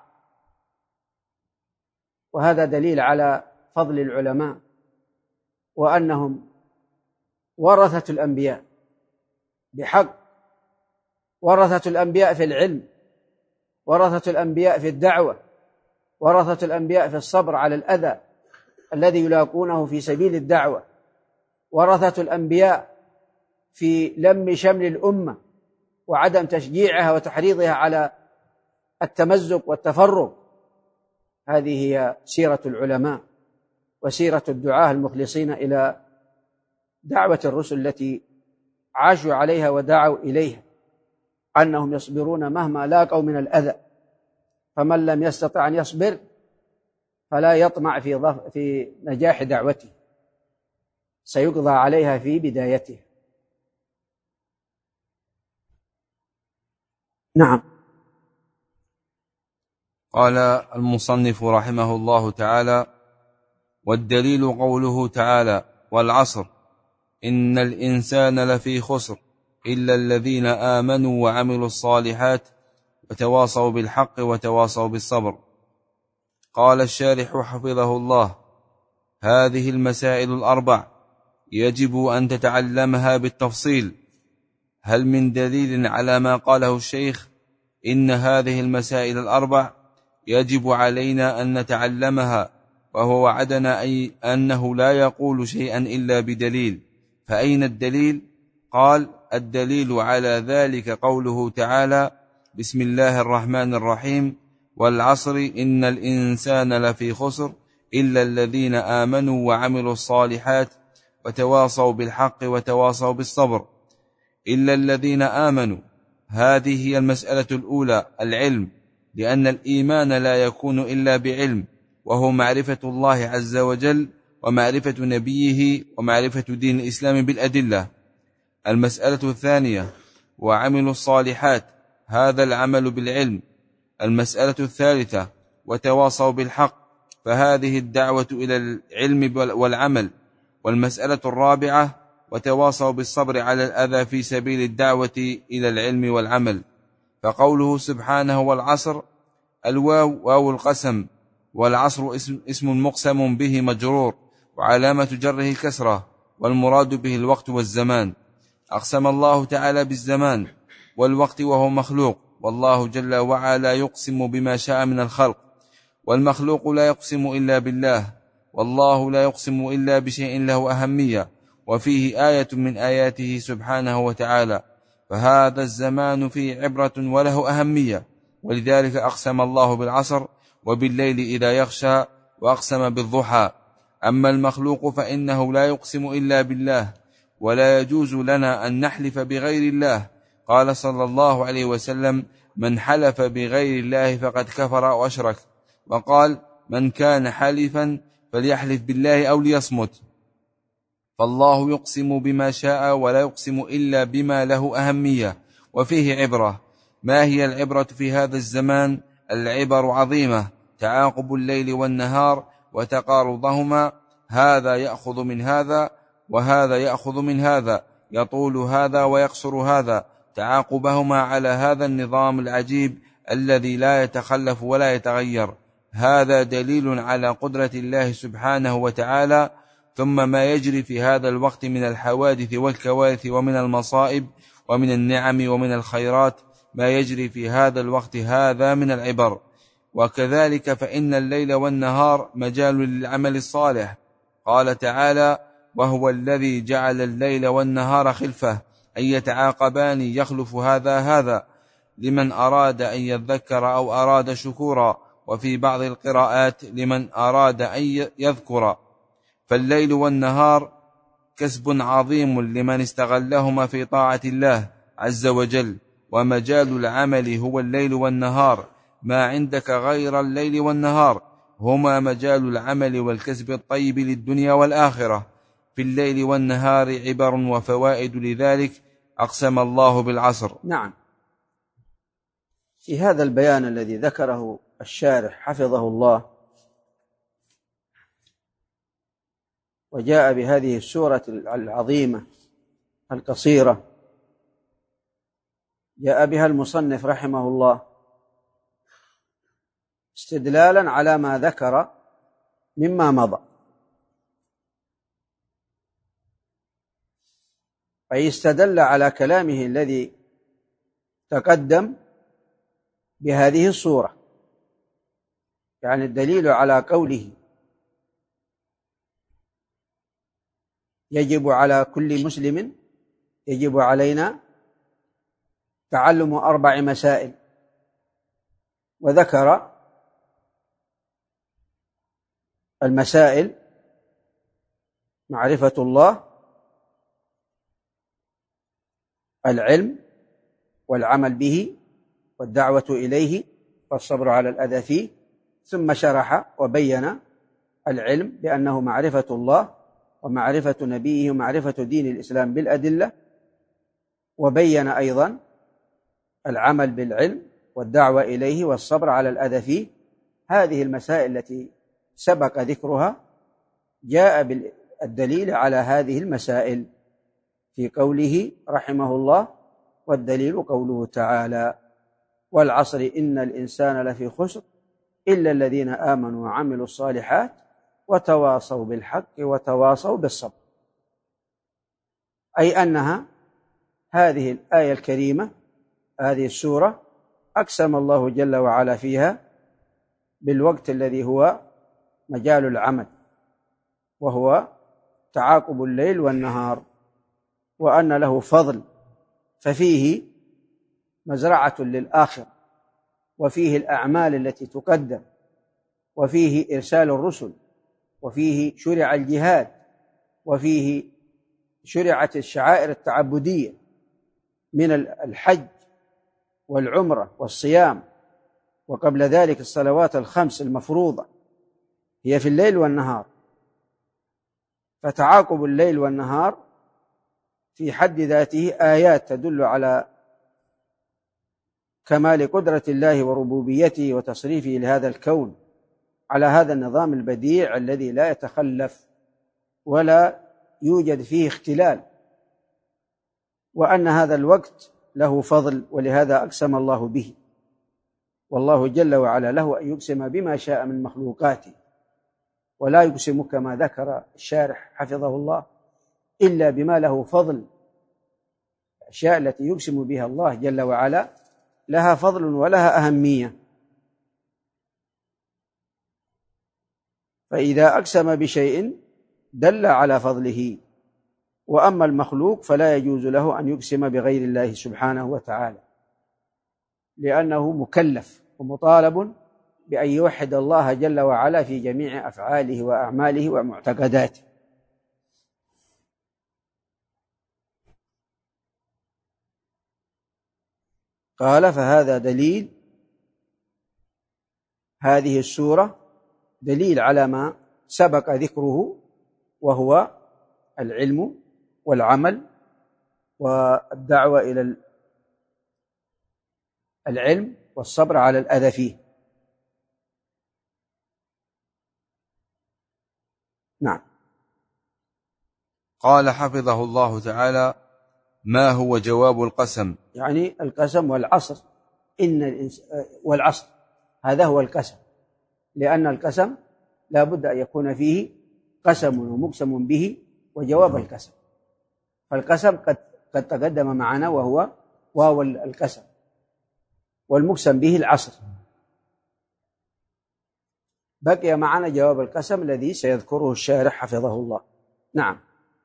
وهذا دليل على فضل العلماء، وأنهم ورثة الأنبياء بحق، ورثة الأنبياء في العلم، ورثة الأنبياء في الدعوة، ورثة الأنبياء في الصبر على الأذى الذي يلاقونه في سبيل الدعوة، ورثة الأنبياء في لم شمل الأمة وعدم تشجيعها وتحريضها على التمزق والتفرق. هذه هي سيرة العلماء وسيرة الدعاة المخلصين إلى دعوة الرسل التي عاشوا عليها ودعوا إليها، أنهم يصبرون مهما لاقوا من الأذى، فمن لم يستطع أن يصبر فلا يطمع في نجاح دعوته، سيقضى عليها في بدايتها. نعم.
قال المصنف رحمه الله تعالى: والدليل قوله تعالى: والعصر إن الإنسان لفي خسر إلا الذين آمنوا وعملوا الصالحات وتواصوا بالحق وتواصوا بالصبر. قال الشارح حفظه الله: هذه المسائل الأربع يجب أن تتعلمها بالتفصيل. هل من دليل على ما قاله الشيخ إن هذه المسائل الأربع يجب علينا أن نتعلمها، وهو وعدنا أنه لا يقول شيئا إلا بدليل؟ فأين الدليل؟ قال: الدليل على ذلك قوله تعالى: بسم الله الرحمن الرحيم: والعصر إن الإنسان لفي خسر إلا الذين آمنوا وعملوا الصالحات وتواصوا بالحق وتواصوا بالصبر. إلا الذين آمنوا، هذه هي المسألة الأولى، العلم، لأن الإيمان لا يكون إلا بعلم، وهو معرفة الله عز وجل ومعرفة نبيه ومعرفة دين الإسلام بالأدلة. المسألة الثانية: وعملوا الصالحات، هذا العمل بالعلم. المسألة الثالثة: وتواصوا بالحق، فهذه الدعوة إلى العلم والعمل. والمسألة الرابعة: وتواصوا بالصبر على الأذى في سبيل الدعوة إلى العلم والعمل. فقوله سبحانه: والعصر، الواو واو القسم، والعصر اسم مقسم به مجرور، وعلامة جره الكسرة، والمراد به الوقت والزمان. أقسم الله تعالى بالزمان والوقت وهو مخلوق، والله جل وعلا يقسم بما شاء من الخلق، والمخلوق لا يقسم إلا بالله، والله لا يقسم إلا بشيء له أهمية وفيه آية من آياته سبحانه وتعالى، فهذا الزمان فيه عبرة وله أهمية، ولذلك أقسم الله بالعصر وبالليل إذا يغشى، وأقسم بالضحى. أما المخلوق فإنه لا يقسم إلا بالله، ولا يجوز لنا أن نحلف بغير الله. قال صلى الله عليه وسلم: من حلف بغير الله فقد كفر وأشرك. وقال: من كان حالفا فليحلف بالله أو ليصمت. فالله يقسم بما شاء ولا يقسم إلا بما له أهمية وفيه عبرة. ما هي العبرة في هذا الزمان؟ العبر عظيمة: تعاقب الليل والنهار وتقارضهما، هذا يأخذ من هذا وهذا يأخذ من هذا، يطول هذا ويقصر هذا، تعاقبهما على هذا النظام العجيب الذي لا يتخلف ولا يتغير. هذا دليل على قدرة الله سبحانه وتعالى. ثم ما يجري في هذا الوقت من الحوادث والكوارث ومن المصائب ومن النعم ومن الخيرات، ما يجري في هذا الوقت هذا من العبر. وكذلك فإن الليل والنهار مجال للعمل الصالح. قال تعالى: وهو الذي جعل الليل والنهار خلفة، أن يتعاقبان يخلف هذا لمن أراد أن يذكر أو أراد شكورا، وفي بعض القراءات لمن أراد أن يذكر. فالليل والنهار كسب عظيم لمن استغلهما في طاعة الله عز وجل، ومجال العمل هو الليل والنهار، ما عندك غير الليل والنهار هما مجال العمل والكسب الطيب للدنيا والآخرة. في الليل والنهار عبر وفوائد، لذلك أقسم الله بالعصر.
نعم. في هذا البيان الذي ذكره الشارح حفظه الله وجاء بهذه السورة العظيمة القصيرة، جاء بها المصنف رحمه الله استدلالا على ما ذكر مما مضى، أي استدل على كلامه الذي تقدم بهذه الصورة، يعني الدليل على قوله يجب على كل مسلم، يجب علينا تعلم 4 مسائل، وذكر المسائل: معرفة الله، العلم والعمل به والدعوة إليه والصبر على الأذى فيه، ثم شرح وبين العلم بأنه معرفة الله ومعرفة نبيه ومعرفة دين الإسلام بالأدلة، وبين أيضا العمل بالعلم والدعوة إليه والصبر على الأذى فيه. هذه المسائل التي سبق ذكرها جاء بالدليل على هذه المسائل في قوله رحمه الله: والدليل قوله تعالى: والعصر إن الإنسان لفي خسر إلا الذين آمنوا وعملوا الصالحات وتواصوا بالحق وتواصوا بالصبر. أي أنها هذه الآية الكريمة، هذه السورة، أقسم الله جل وعلا فيها بالوقت الذي هو مجال العمل، وهو تعاقب الليل والنهار، وأن له فضل، ففيه مزرعة للآخرة، وفيه الأعمال التي تقدم، وفيه إرسال الرسل، وفيه شرع الجهاد، وفيه شرعت الشعائر التعبدية من الحج والعمرة والصيام، وقبل ذلك الصلوات الخمس المفروضة هي في الليل والنهار. فتعاقب الليل والنهار في حد ذاته آيات تدل على كمال قدرة الله وربوبيته وتصريفه لهذا الكون على هذا النظام البديع الذي لا يتخلف ولا يوجد فيه اختلال، وأن هذا الوقت له فضل، ولهذا أقسم الله به. والله جل وعلا له أن يقسم بما شاء من مخلوقاته، ولا يقسم كما ذكر الشارح حفظه الله إلا بما له فضل. الأشياء التي يقسم بها الله جل وعلا لها فضل ولها أهمية، فإذا أقسم بشيء دل على فضله. وأما المخلوق فلا يجوز له أن يقسم بغير الله سبحانه وتعالى، لأنه مكلف ومطالب بأن يوحد الله جل وعلا في جميع أفعاله وأعماله ومعتقداته. قال: فهذا دليل، هذه السورة دليل على ما سبق ذكره، وهو العلم والعمل والدعوة إلى العلم والصبر على الأذى فيه. نعم.
قال حفظه الله تعالى: ما هو جواب القسم؟
يعني القسم والعصر، والعصر هذا هو القسم، لأن القسم لا بد أن يكون فيه قسم ومقسم به وجواب القسم. فالقسم قد تقدم معنا وهو واو القسم، والمقسم به العصر. بقي معنا جواب القسم الذي سيذكره الشارح حفظه الله. نعم.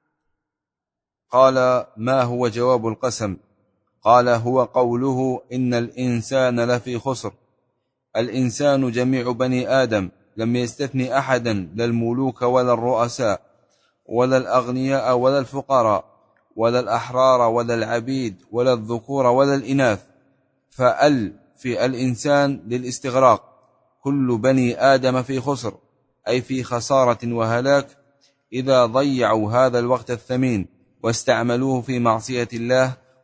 قال: ما هو جواب القسم؟ قال: هو قوله إن الإنسان لفي خسر. الإنسان جميع بني آدم، لم يستثني أحدا، لا الملوك ولا الرؤساء ولا الأغنياء ولا الفقراء ولا الأحرار ولا العبيد ولا الذكور ولا الإناث. فأل في الإنسان للاستغراق، كل بني آدم في خسر، أي في خسارة وهلاك، إذا ضيعوا هذا الوقت الثمين واستعملوه في معصية الله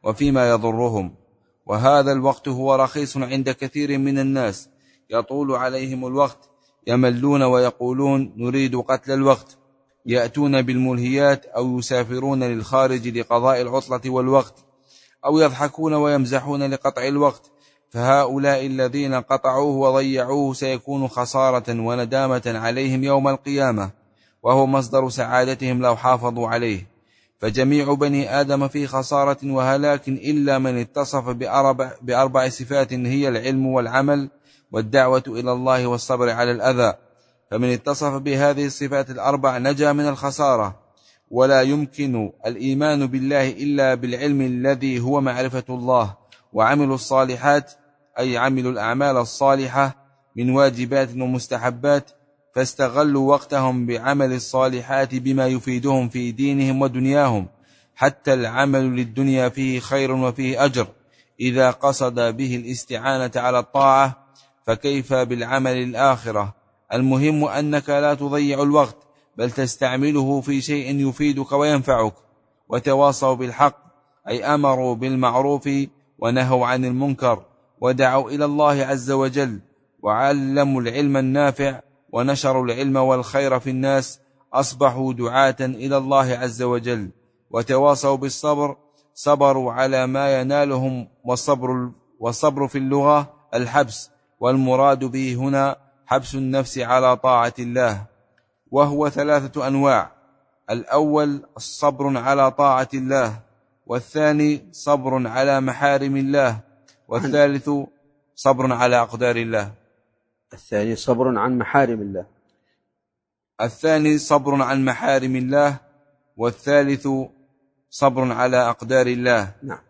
وفيما يضرهم. وهذا الوقت هو رخيص عند كثير من الناس، يطول عليهم الوقت، يملون ويقولون نريد قتل الوقت، يأتون بالملهيات أو يسافرون للخارج لقضاء العطلة والوقت، أو يضحكون ويمزحون لقطع الوقت. فهؤلاء الذين قطعوه وضيعوه سيكون خسارة وندامة عليهم يوم القيامة، وهو مصدر سعادتهم لو حافظوا عليه. فجميع بني آدم في خسارة وهلاك إلا من اتصف بأربع صفات، هي العلم والعمل والدعوة إلى الله والصبر على الأذى. فمن اتصف بهذه الصفات الأربع نجا من الخسارة. ولا يمكن الإيمان بالله إلا بالعلم الذي هو معرفة الله، وعملوا الصالحات أي عملوا الأعمال الصالحة من واجبات ومستحبات، فاستغلوا وقتهم بعمل الصالحات بما يفيدهم في دينهم ودنياهم. حتى العمل للدنيا فيه خير وفيه أجر إذا قصد به الاستعانة على الطاعة، فكيف بالعمل الآخرة؟ المهم أنك لا تضيع الوقت، بل تستعمله في شيء يفيدك وينفعك. وتواصوا بالحق أي أمروا بالمعروف ونهوا عن المنكر، ودعوا إلى الله عز وجل، وعلموا العلم النافع، ونشروا العلم والخير في الناس، أصبحوا دعاة إلى الله عز وجل. وتواصوا بالصبر، صبروا على ما ينالهم، والصبر في اللغة الحبس، والمراد به هنا حبس النفس على طاعة الله، وهو 3 أنواع: الأول الصبر على طاعة الله، والثاني صبر على محارم الله، والثالث صبر على أقدار الله.
الثاني صبر عن محارم الله،
الثاني صبر عن محارم الله، والثالث صبر على أقدار الله.
نعم،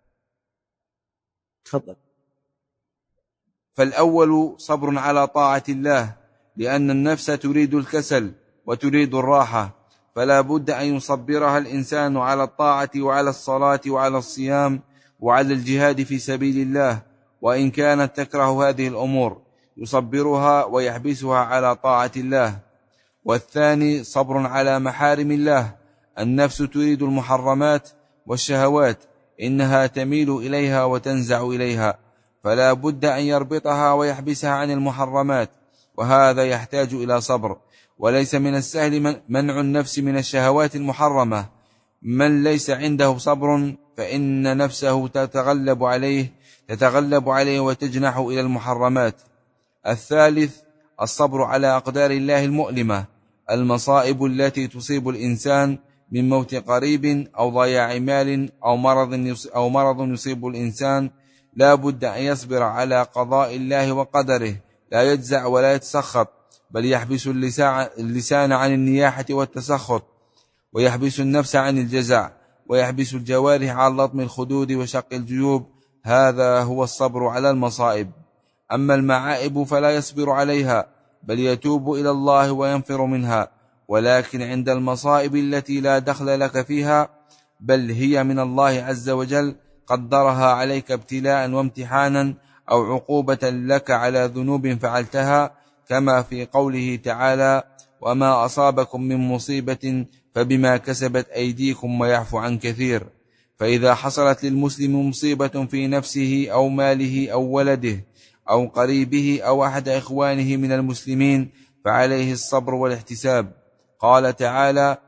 تفضل.
فالأول صبر على طاعة الله، لأن النفس تريد الكسل وتريد الراحة، فلا بد أن يصبرها الإنسان على الطاعة وعلى الصلاة وعلى الصيام وعلى الجهاد في سبيل الله، وإن كانت تكره هذه الأمور يصبرها ويحبسها على طاعة الله. والثاني صبر على محارم الله، النفس تريد المحرمات والشهوات، إنها تميل إليها وتنزع إليها، فلا بد أن يربطها ويحبسها عن المحرمات، وهذا يحتاج إلى صبر. وليس من السهل منع النفس من الشهوات المحرمة. من ليس عنده صبر فإن نفسه تتغلب عليه وتجنح إلى المحرمات. الثالث الصبر على أقدار الله المؤلمة، المصائب التي تصيب الإنسان من موت قريب أو ضياع مال أو مرض يصيب الإنسان، لا بد أن يصبر على قضاء الله وقدره، لا يجزع ولا يتسخط، بل يحبس اللسان عن النياحة والتسخط، ويحبس النفس عن الجزع، ويحبس الجوارح عن لطم الخدود وشق الجيوب. هذا هو الصبر على المصائب. أما المعائب فلا يصبر عليها، بل يتوب إلى الله وينفر منها. ولكن عند المصائب التي لا دخل لك فيها، بل هي من الله عز وجل، قدرها عليك ابتلاء وامتحانا أو عقوبة لك على ذنوب فعلتها، كما في قوله تعالى: وما أصابكم من مصيبة فبما كسبت أيديكم ويعفو عن كثير. فإذا حصلت للمسلم مصيبة في نفسه أو ماله أو ولده أو قريبه أو أحد إخوانه من المسلمين، فعليه الصبر والاحتساب. قال تعالى: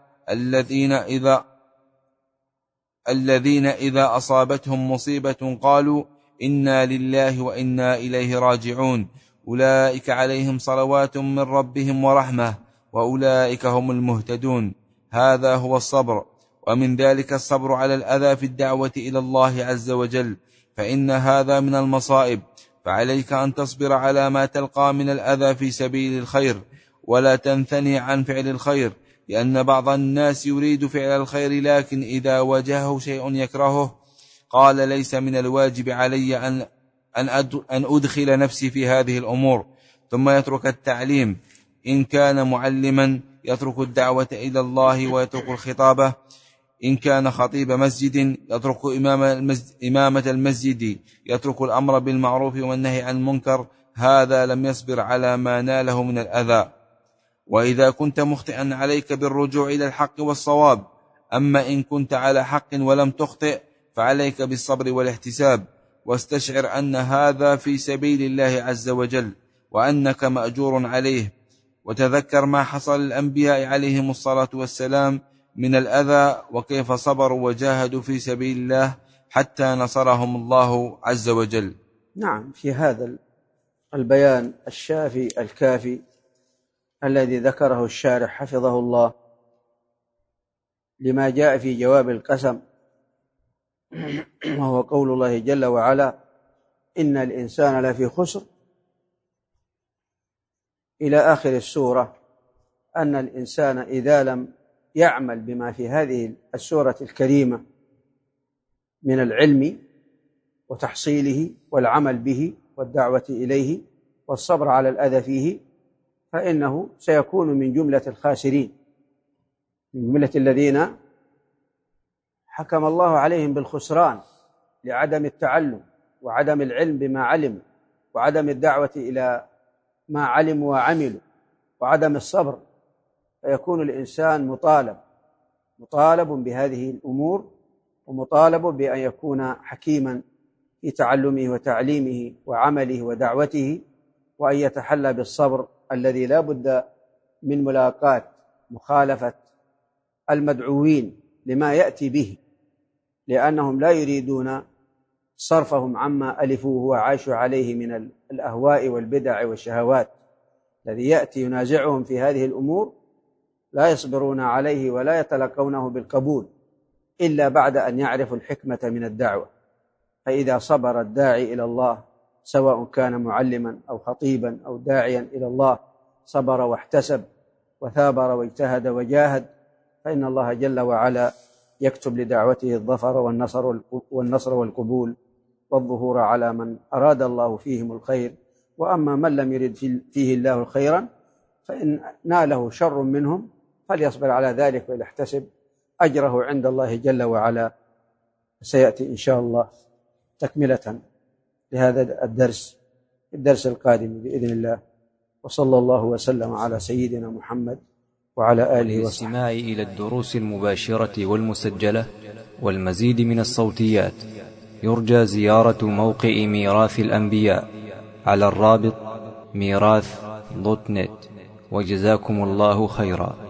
الذين إذا أصابتهم مصيبة قالوا إنا لله وإنا إليه راجعون، أولئك عليهم صلوات من ربهم ورحمة وأولئك هم المهتدون. هذا هو الصبر. ومن ذلك الصبر على الأذى في الدعوة إلى الله عز وجل، فإن هذا من المصائب، فعليك أن تصبر على ما تلقى من الأذى في سبيل الخير، ولا تنثني عن فعل الخير، لأن بعض الناس يريد فعل الخير، لكن إذا واجهه شيء يكرهه قال: ليس من الواجب علي أن أدخل نفسي في هذه الأمور، ثم يترك التعليم. إن كان معلما يترك الدعوة إلى الله ويترك الخطابة، إن كان خطيب مسجد يترك إمامة المسجد، يترك الأمر بالمعروف والنهي عن المنكر. هذا لم يصبر على ما ناله من الأذى. وإذا كنت مخطئا عليك بالرجوع إلى الحق والصواب. أما إن كنت على حق ولم تخطئ فعليك بالصبر والاحتساب، واستشعر أن هذا في سبيل الله عز وجل وأنك مأجور عليه. وتذكر ما حصل للأنبياء عليهم الصلاة والسلام من الأذى، وكيف صبروا وجاهدوا في سبيل الله حتى نصرهم الله عز وجل.
نعم، في هذا البيان الشافي الكافي الذي ذكره الشارح حفظه الله لما جاء في جواب القسم، وهو قول الله جل وعلا: إن الإنسان لفي خسر، إلى آخر السورة، أن الإنسان إذا لم يعمل بما في هذه السورة الكريمة من العلم وتحصيله والعمل به والدعوة إليه والصبر على الأذى فيه، فإنه سيكون من جملة الخاسرين، من جملة الذين حكم الله عليهم بالخسران لعدم التعلم وعدم العلم بما علم وعدم الدعوة إلى ما علموا وعملوا وعدم الصبر. فيكون الإنسان مطالب بهذه الأمور، ومطالب بأن يكون حكيما في تعلمه وتعليمه وعمله ودعوته، وأن يتحلى بالصبر الذي لا بد من ملاقاة مخالفة المدعوين لما يأتي به، لأنهم لا يريدون صرفهم عما ألفوه وعاشوا عليه من الأهواء والبدع والشهوات. الذي يأتي ينازعهم في هذه الأمور لا يصبرون عليه ولا يتلقونه بالقبول إلا بعد أن يعرفوا الحكمة من الدعوة. فإذا صبر الداعي إلى الله، سواء كان معلما أو خطيبا أو داعيا إلى الله، صبر واحتسب وثابر واجتهد وجاهد، فإن الله جل وعلا يكتب لدعوته الظفر والنصر والقبول والظهور على من أراد الله فيهم الخير. وأما من لم يرد فيه الله خيرا فإن ناله شر منهم فليصبر على ذلك ويحتسب أجره عند الله جل وعلا. سيأتي إن شاء الله تكملة لهذا الدرس القادم بإذن الله. وصلى الله وسلم على سيدنا محمد وعلى آله وصحبه.
والاستماع إلى الدروس المباشرة والمسجلة والمزيد من الصوتيات يرجى زيارة موقع ميراث الأنبياء على الرابط ميراث.net. وجزاكم الله خيرا.